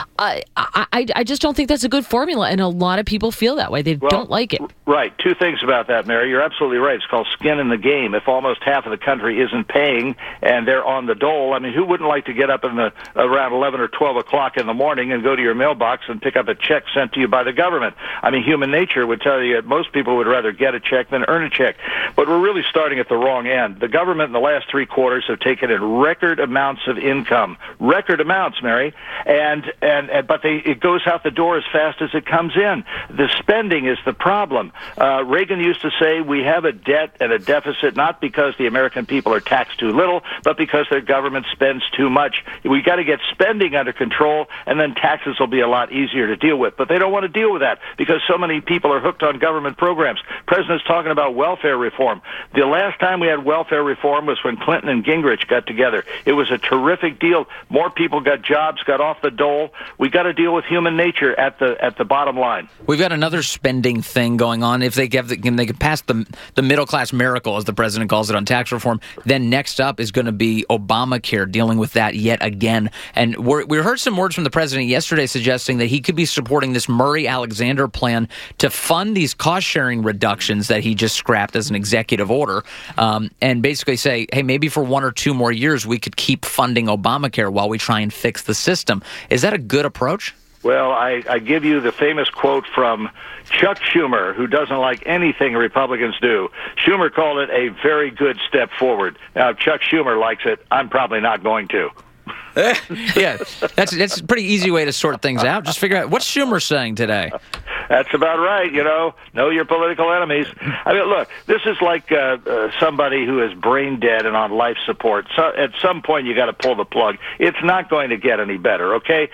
I just don't think that's a good formula. And a lot of people feel that way. They don't like it. Right. Two things about that, Mary. You're absolutely right. It's called skin in the game. If almost half of the country isn't paying and they're on the dole, I mean, who wouldn't like to get up around 11 or 12 o'clock in the morning and go to your mailbox and pick up a check sent to you by the government? I mean, human nature would tell you that most people would rather get a check than earn a check. But we're really starting at the wrong end. The government in the last 3 quarters have taken in record amounts of income. Record amounts, Mary. But it goes out the door as fast as it comes in. The spending is the problem. Reagan used to say we have a debt and a deficit not because the American people are taxed too little, but because their government spends too much. We got to get spending under control, and then taxes will be a lot easier to deal with. But they don't want to deal with that because so many people are hooked on government programs. The president's talking about welfare reform. The last time we had welfare reform was when Clinton and Gingrich got together. It was a terrific deal. More people got jobs, got off the dole. We got to deal with human nature at the bottom line. We've got another spending thing going on. If they can pass the middle class miracle, as the president calls it, on tax reform, then next up is going to be Obamacare, dealing with that yet again. And we heard some words from the president yesterday suggesting that he could be supporting this Murray Alexander plan to fund these cost-sharing reductions that he just scrapped as an executive order, and basically say, hey, maybe for 1 or 2 more years we could keep funding Obamacare while we try and fix the system. Is that a good approach? Well, I give you the famous quote from Chuck Schumer, who doesn't like anything Republicans do. Schumer called it a very good step forward. Now, if Chuck Schumer likes it, I'm probably not going to. Yeah, that's a pretty easy way to sort things out. Just figure out, what's Schumer saying today? That's about right, know your political enemies. I mean, look, this is like somebody who is brain dead and on life support. So at some point, you got to pull the plug. It's not going to get any better, okay?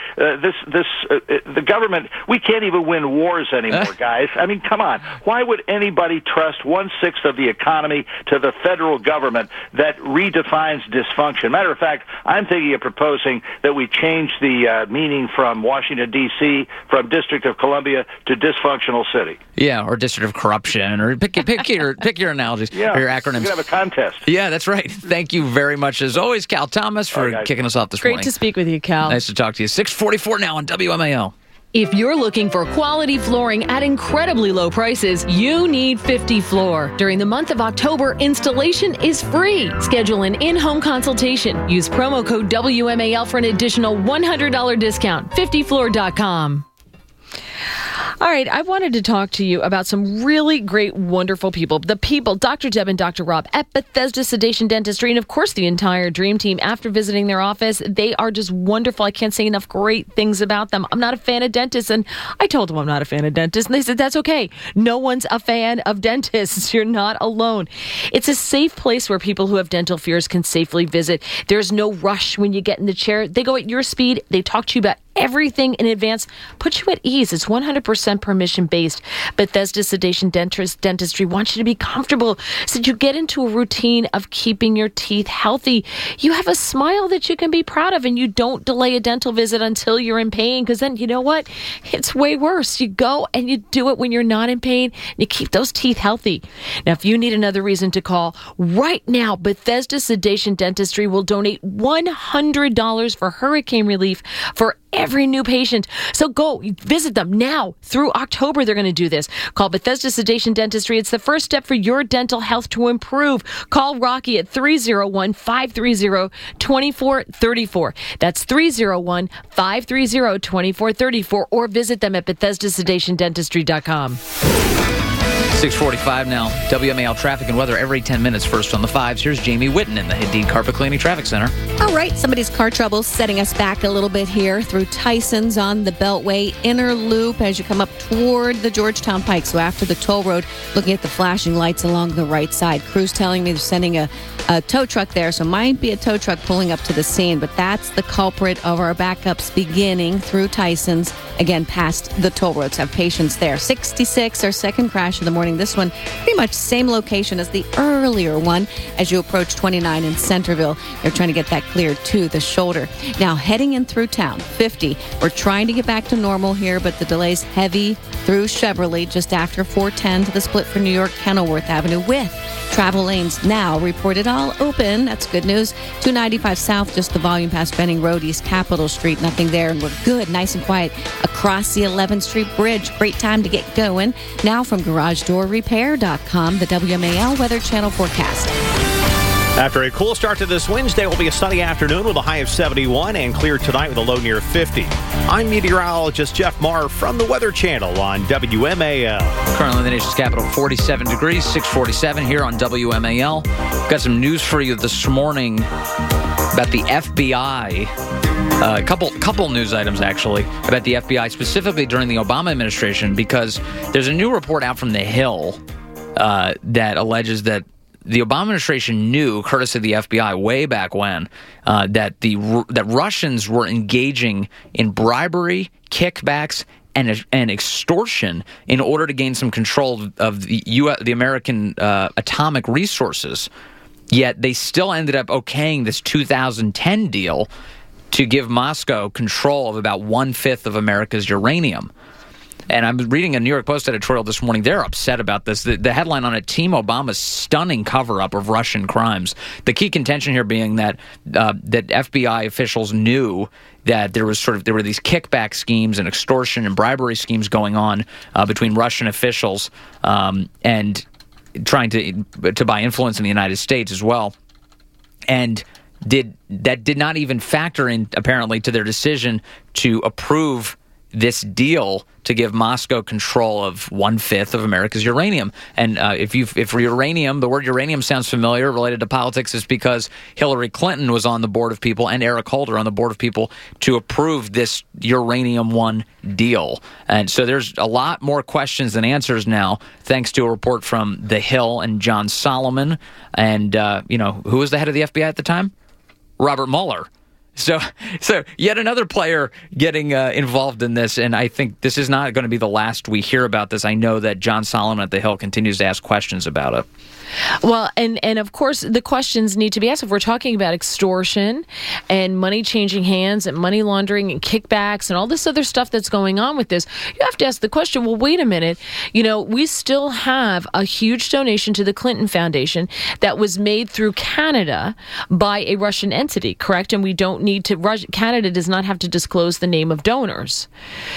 The government, we can't even win wars anymore, guys. I mean, come on. Why would anybody trust 1/6 of the economy to the federal government that redefines dysfunction? Matter of fact, I'm thinking of proposing that we change the meaning from Washington, D.C., from District of Columbia to dysfunctional city. Yeah, or District of Corruption, or pick your analogies, or your acronyms. You can have a contest. Yeah, that's right. Thank you very much, as always, Cal Thomas, for kicking us off this morning. Great to speak with you, Cal. Nice to talk to you. 6:44 now on WMAL. If you're looking for quality flooring at incredibly low prices, you need 50 Floor. During the month of October, installation is free. Schedule an in-home consultation. Use promo code WMAL for an additional $100 discount. 50floor.com. All right, I wanted to talk to you about some really great, wonderful people. The people, Dr. Deb and Dr. Rob at Bethesda Sedation Dentistry, and of course the entire Dream Team. After visiting their office, they are just wonderful. I can't say enough great things about them. I'm not a fan of dentists, and I told them I'm not a fan of dentists, and they said, that's okay. No one's a fan of dentists. You're not alone. It's a safe place where people who have dental fears can safely visit. There's no rush when you get in the chair. They go at your speed. They talk to you about everything in advance, put you at ease. It's 100% permission-based. Bethesda Sedation Dentistry wants you to be comfortable so that you get into a routine of keeping your teeth healthy. You have a smile that you can be proud of, and you don't delay a dental visit until you're in pain, because then, you know what? It's way worse. You go and you do it when you're not in pain, and you keep those teeth healthy. Now, if you need another reason to call, right now, Bethesda Sedation Dentistry will donate $100 for hurricane relief for every new patient. So go visit them now. Through October, they're going to do this. Call Bethesda Sedation Dentistry. It's the first step for your dental health to improve. Call Rocky at 301-530-2434. That's 301-530-2434, or visit them at BethesdaSedationDentistry.com. 6:45 now. WMAL traffic and weather every 10 minutes. First on the 5s. Here's Jamie Whitten in the Hadid Carpet Cleaning Traffic Center. All right, somebody's car trouble setting us back a little bit here through Tyson's on the Beltway inner loop as you come up toward the Georgetown Pike. So after the toll road, looking at the flashing lights along the right side. Crew's telling me they're sending a tow truck there, so might be a tow truck pulling up to the scene, but that's the culprit of our backups beginning through Tyson's, again, past the toll roads. Have patience there. 66, our second crash of the morning. This one, pretty much same location as the earlier one as you approach 29 in Centerville. They're trying to get that cleared to the shoulder. Now, heading in through town, 50. We're trying to get back to normal here, but the delay's heavy through Chevrolet just after 410 to the split for New York Kenilworth Avenue, with travel lanes now reported all open. That's good news. 295 south, just the volume past Benning Road, East Capitol Street. Nothing there, and we're good, nice and quiet across the 11th Street Bridge. Great time to get going. Now from GarageDoorRepair.com, the WMAL Weather Channel forecast. After a cool start to this Wednesday, it will be a sunny afternoon with a high of 71 and clear tonight with a low near 50. I'm meteorologist Jeff Marr from the Weather Channel on WMAL. Currently in the nation's capital, 47 degrees, 647 here on WMAL. Got some news for you this morning about the FBI. A couple news items, actually, about the FBI, specifically during the Obama administration, because there's a new report out from The Hill that alleges that the Obama administration knew, courtesy of the FBI way back when, that Russians were engaging in bribery, kickbacks, and extortion in order to gain some control of the American atomic resources. Yet they still ended up okaying this 2010 deal to give Moscow control of about 1/5 of America's uranium. And I'm reading a New York Post editorial this morning. They're upset about this. The headline on it, Team Obama's stunning cover-up of Russian crimes. The key contention here being that that FBI officials knew that there were these kickback schemes and extortion and bribery schemes going on between Russian officials and trying to buy influence in the United States as well. And did not even factor in, apparently, to their decision to approve this deal to give Moscow control of 1/5 of America's uranium. And if uranium, the word uranium sounds familiar related to politics, is because Hillary Clinton was on the board of people and Eric Holder on the board of people to approve this Uranium One deal. And so there's a lot more questions than answers now, thanks to a report from The Hill and John Solomon. And, who was the head of the FBI at the time? Robert Mueller. So yet another player getting involved in this, and I think this is not going to be the last we hear about this. I know that John Solomon at The Hill continues to ask questions about it. Well, and of course, the questions need to be asked. If we're talking about extortion and money changing hands and money laundering and kickbacks and all this other stuff that's going on with this, you have to ask the question, well, wait a minute. We still have a huge donation to the Clinton Foundation that was made through Canada by a Russian entity, correct? And we don't need to, Canada does not have to disclose the name of donors.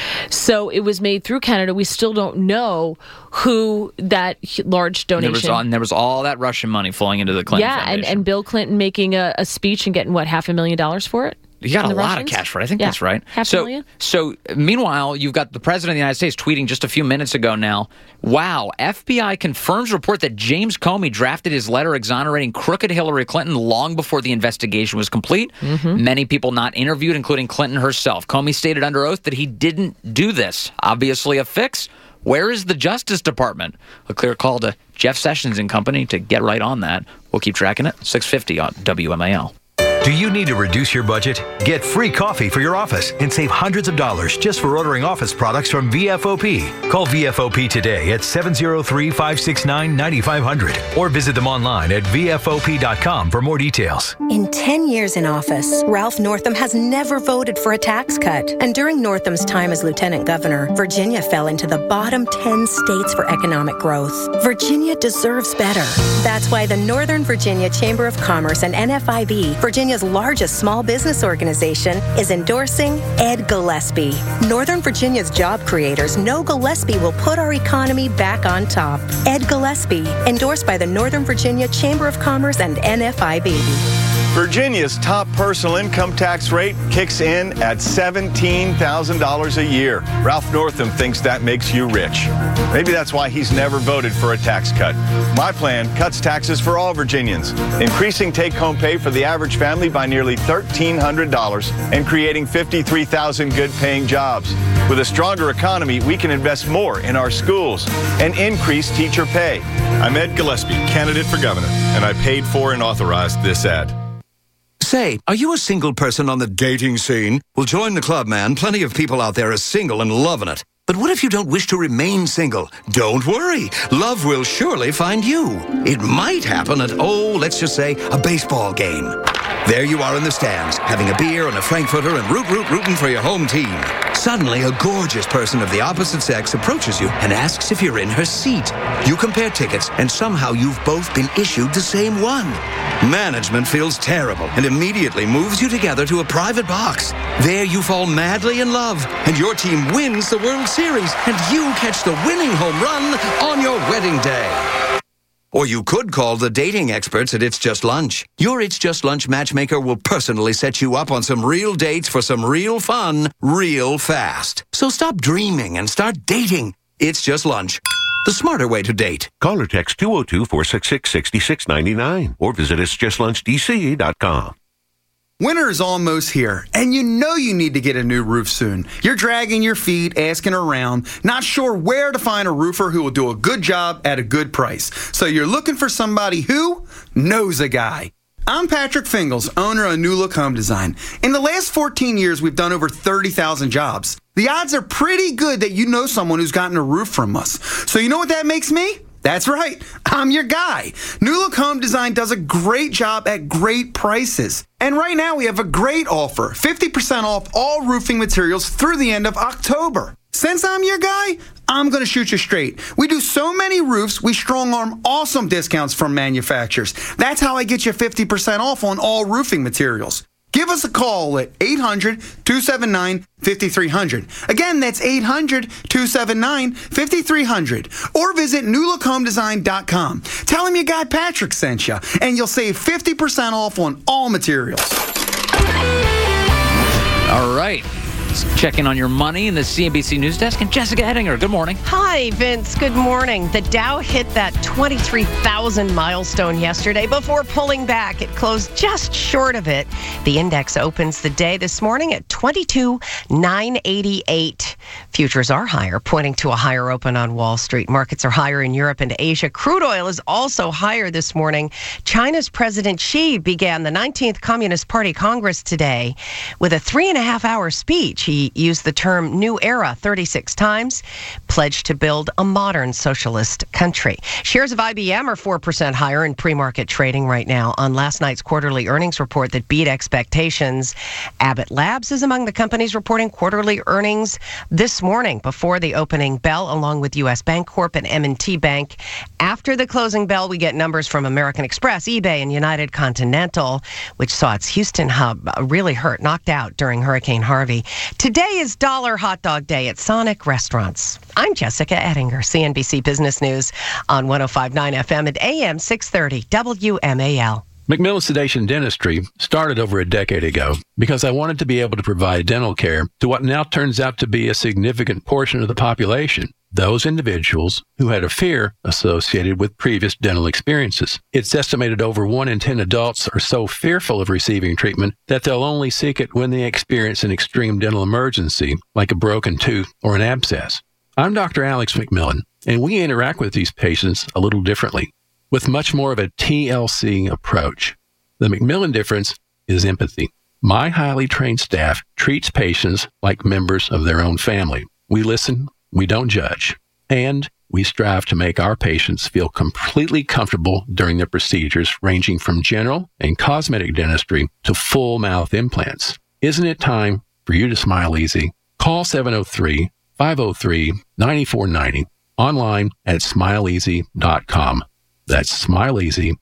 So it was made through Canada. We still don't know who that large donation. There was all that Russian money flowing into the Clinton Foundation. And Bill Clinton making a speech and getting, $500,000 for it? He got a lot of cash for it. I think that's right. $500,000? So meanwhile, you've got the President of the United States tweeting just a few minutes ago now, wow, FBI confirms report that James Comey drafted his letter exonerating crooked Hillary Clinton long before the investigation was complete. Mm-hmm. Many people not interviewed, including Clinton herself. Comey stated under oath that he didn't do this. Obviously a fix. Where is the Justice Department? A clear call to Jeff Sessions and company to get right on that. We'll keep tracking it. 6:50 on WMAL. Do you need to reduce your budget? Get free coffee for your office and save hundreds of dollars just for ordering office products from VFOP. Call VFOP today at 703-569-9500 or visit them online at VFOP.com for more details. In 10 years in office, Ralph Northam has never voted for a tax cut. And during Northam's time as lieutenant governor, Virginia fell into the bottom 10 states for economic growth. Virginia deserves better. That's why the Northern Virginia Chamber of Commerce and NFIB, Virginia's largest small business organization, is endorsing Ed Gillespie. Northern Virginia's job creators know Gillespie will put our economy back on top. Ed Gillespie, endorsed by the Northern Virginia Chamber of Commerce and NFIB. Virginia's top personal income tax rate kicks in at $17,000 a year. Ralph Northam thinks that makes you rich. Maybe that's why he's never voted for a tax cut. My plan cuts taxes for all Virginians, increasing take-home pay for the average family by nearly $1,300 and creating 53,000 good-paying jobs. With a stronger economy, we can invest more in our schools and increase teacher pay. I'm Ed Gillespie, candidate for governor, and I paid for and authorized this ad. Say, are you a single person on the dating scene? Well, join the club, man. Plenty of people out there are single and loving it. But what if you don't wish to remain single? Don't worry. Love will surely find you. It might happen at, let's just say, a baseball game. There you are in the stands, having a beer and a Frankfurter and rooting for your home team. Suddenly, a gorgeous person of the opposite sex approaches you and asks if you're in her seat. You compare tickets, and somehow you've both been issued the same one. Management feels terrible and immediately moves you together to a private box. There you fall madly in love, and your team wins the World Series, and you catch the winning home run on your wedding day. Or you could call the dating experts at It's Just Lunch. Your It's Just Lunch matchmaker will personally set you up on some real dates for some real fun, real fast. So stop dreaming and start dating. It's Just Lunch. The smarter way to date. Call or text 202-466-6699 or visit itsjustlunchdc.com. Winter is almost here, and you know you need to get a new roof soon. You're dragging your feet, asking around, not sure where to find a roofer who will do a good job at a good price. So you're looking for somebody who knows a guy. I'm Patrick Fingles, owner of New Look Home Design. In the last 14 years, we've done over 30,000 jobs. the odds are pretty good that you know someone who's gotten a roof from us. So you know what that makes me? That's right, I'm your guy. New Look Home Design does a great job at great prices. And right now we have a great offer, 50% off all roofing materials through the end of October. Since I'm your guy, I'm going to shoot you straight. We do so many roofs, we strong-arm awesome discounts from manufacturers. That's how I get you 50% off on all roofing materials. Give us a call at 800-279-5300. Again, that's 800-279-5300. Or visit newlookhomedesign.com. Tell them your guy Patrick sent you, and you'll save 50% off on all materials. All right. Check in on your money in the CNBC News Desk. And Jessica Ettinger, good morning. Hi, Vince. Good morning. The Dow hit that 23,000 milestone yesterday before pulling back. It closed just short of it. The index opens the day this morning at 22,988. Futures are higher, pointing to a higher open on Wall Street. Markets are higher in Europe and Asia. Crude oil is also higher this morning. China's President Xi began the 19th Communist Party Congress today with a 3.5-hour speech. He used the term new era 36 times, pledged to build a modern socialist country. Shares of IBM are 4% higher in pre-market trading right now on last night's quarterly earnings report that beat expectations. Abbott Labs is among the companies reporting quarterly earnings this morning before the opening bell, along with U.S. Bancorp and M&T Bank. After the closing bell, we get numbers from American Express, eBay, and United Continental, which saw its Houston hub really knocked out during Hurricane Harvey. Today is Dollar Hot Dog Day at Sonic Restaurants. I'm Jessica Ettinger, CNBC Business News on 105.9 FM and AM 630 WMAL. McMillan Sedation Dentistry started over a decade ago because I wanted to be able to provide dental care to what now turns out to be a significant portion of the population, those individuals who had a fear associated with previous dental experiences. It's estimated over 1 in 10 adults are so fearful of receiving treatment that they'll only seek it when they experience an extreme dental emergency, like a broken tooth or an abscess. I'm Dr. Alex McMillan, and we interact with these patients a little differently, with much more of a TLC approach. The McMillan difference is empathy. My highly trained staff treats patients like members of their own family. We listen, we don't judge, and we strive to make our patients feel completely comfortable during their procedures, ranging from general and cosmetic dentistry to full mouth implants. Isn't it time for you to smile easy? Call 703-503-9490, online at smileeasy.com. That's smileeasy.com.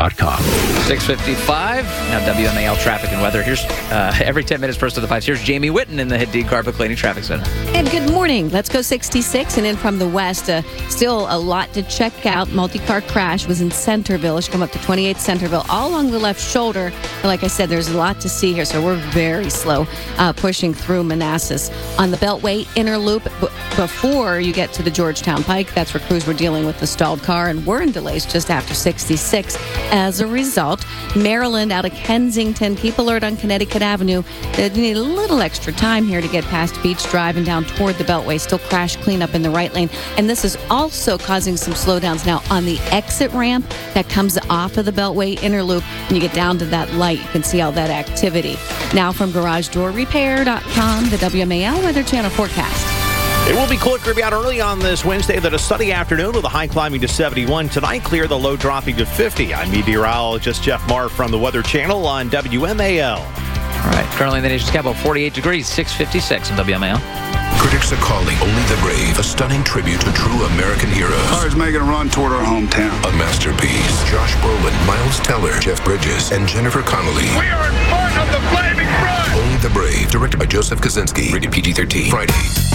6:55. Now WMAL traffic and weather. Here's every 10 minutes first to the 5. Here's Jamie Whitten in the Hadid Carpet Cleaning Traffic Center. And good morning. Let's go 66 and in from the west. Still a lot to check out. Multi-car crash was in Centerville. It should come up to 28 Centerville, all along the left shoulder. But like I said, there's a lot to see here, so we're very slow pushing through Manassas. On the Beltway inner loop, before you get to the Georgetown Pike, that's where crews were dealing with the stalled car, and we're in delays just after 66. As a result, Maryland out of Kensington, keep alert on Connecticut Avenue. They need a little extra time here to get past Beach Drive and down toward the Beltway. Still crash cleanup in the right lane. And this is also causing some slowdowns now on the exit ramp that comes off of the Beltway inner loop. When you get down to that light, you can see all that activity. Now from GarageDoorRepair.com, the WMAL Weather Channel forecast. It will be cool and creepy out early on this Wednesday, then a sunny afternoon with a high climbing to 71. Tonight, clear, the low dropping to 50. I'm meteorologist Jeff Marr from the Weather Channel on WMAL. All right, currently in the nation's capital, 48 degrees, 6:56 on WMAL. Critics are calling Only the Brave a stunning tribute to true American heroes. Cars making a run toward our hometown. A masterpiece. Josh Brolin, Miles Teller, Jeff Bridges, and Jennifer Connelly. We are in front of the flaming front! Only the Brave, directed by Joseph Kaczynski. Rated PG-13. Friday.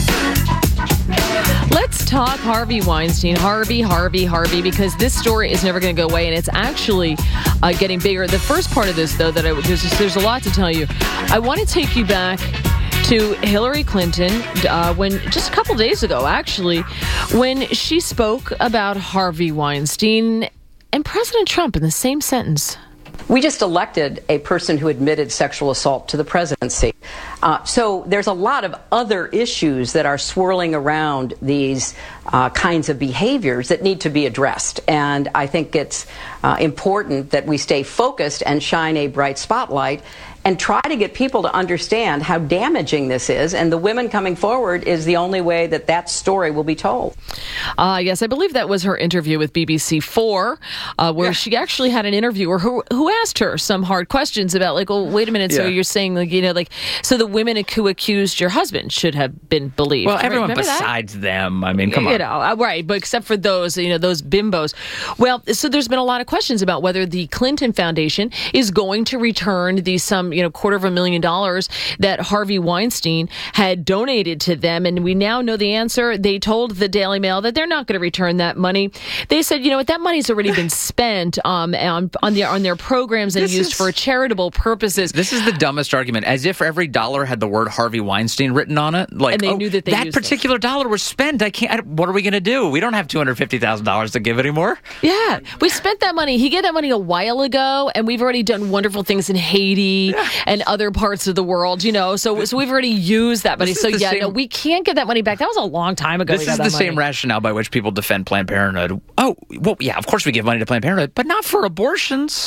Let's talk Harvey Weinstein. Harvey, because this story is never going to go away, and it's actually getting bigger. The first part of this, though, that there's a lot to tell you. I want to take you back to Hillary Clinton when just a couple days ago, actually, when she spoke about Harvey Weinstein and President Trump in the same sentence. We just elected a person who admitted sexual assault to the presidency. So there's a lot of other issues that are swirling around these kinds of behaviors that need to be addressed. And I think it's important that we stay focused and shine a bright spotlight and try to get people to understand how damaging this is. And the women coming forward is the only way that that story will be told. Yes, I believe that was her interview with BBC4, where she actually had an interviewer who asked her some hard questions about, like, well, wait a minute, so you're saying, like, you know, like, so the women who accused your husband should have been believed. Well, everyone Remember besides them. I mean, come on. You know, right, but except for those, you know, those bimbos. Well, so there's been a lot of questions about whether the Clinton Foundation is going to return the $250,000 that Harvey Weinstein had donated to them, and we now know the answer. They told the Daily Mail that they're not going to return that money. They said, you know what, that money's already been spent on their programs and used for charitable purposes. This is the dumbest argument, as if every dollar had the word Harvey Weinstein written on it. Like, and they knew that that particular dollar was spent. What are we going to do? We don't have $250,000 to give anymore. Yeah, we spent that money. He gave that money a while ago, and we've already done wonderful things in Haiti and other parts of the world, you know, so we've already used that money. So, no, we can't get that money back. That was a long time ago. This is the same rationale by which people defend Planned Parenthood. Oh, well, yeah, of course we give money to Planned Parenthood, but not for abortions.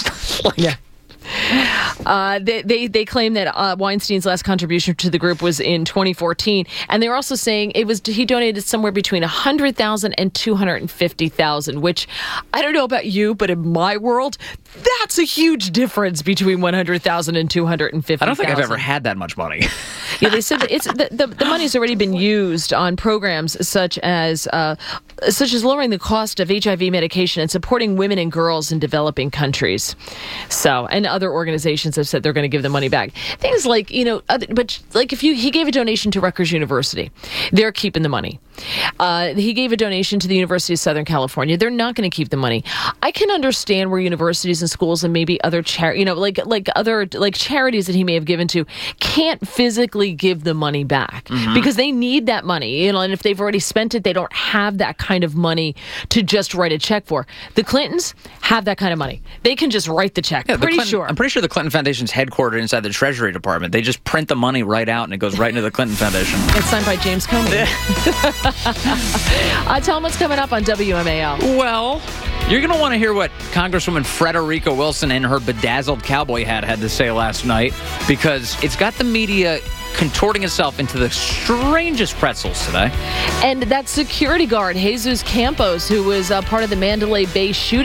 They claim that Weinstein's last contribution to the group was in 2014, and they were also saying he donated somewhere between $100,000 and $250,000, which I don't know about you, but in my world, that's a huge difference between $100,000 and $250,000. I don't think I've ever had that much money. Yeah, they said that the money's already been used on programs such as lowering the cost of HIV medication and supporting women and girls in developing countries. So, and other organizations have said they're going to give the money back. Things like, you know, but like if he gave a donation to Rutgers University, they're keeping the money. He gave a donation to the University of Southern California. They're not going to keep the money. I can understand where universities and schools and maybe other charities that he may have given to can't physically give the money back because they need that money, you know, and if they've already spent it, they don't have that kind of money to just write a check for. The Clintons have that kind of money. They can just write the check. I'm pretty sure the Clinton Foundation's headquartered inside the Treasury Department. They just print the money right out and it goes right into the Clinton Foundation. It's signed by James Comey. Tell them what's coming up on WMAL. Well, you're going to want to hear what Congresswoman Frederica Wilson in her bedazzled cowboy hat had to say last night, because it's got the media contorting itself into the strangest pretzels today. And that security guard, Jesus Campos, who was part of the Mandalay Bay shooting,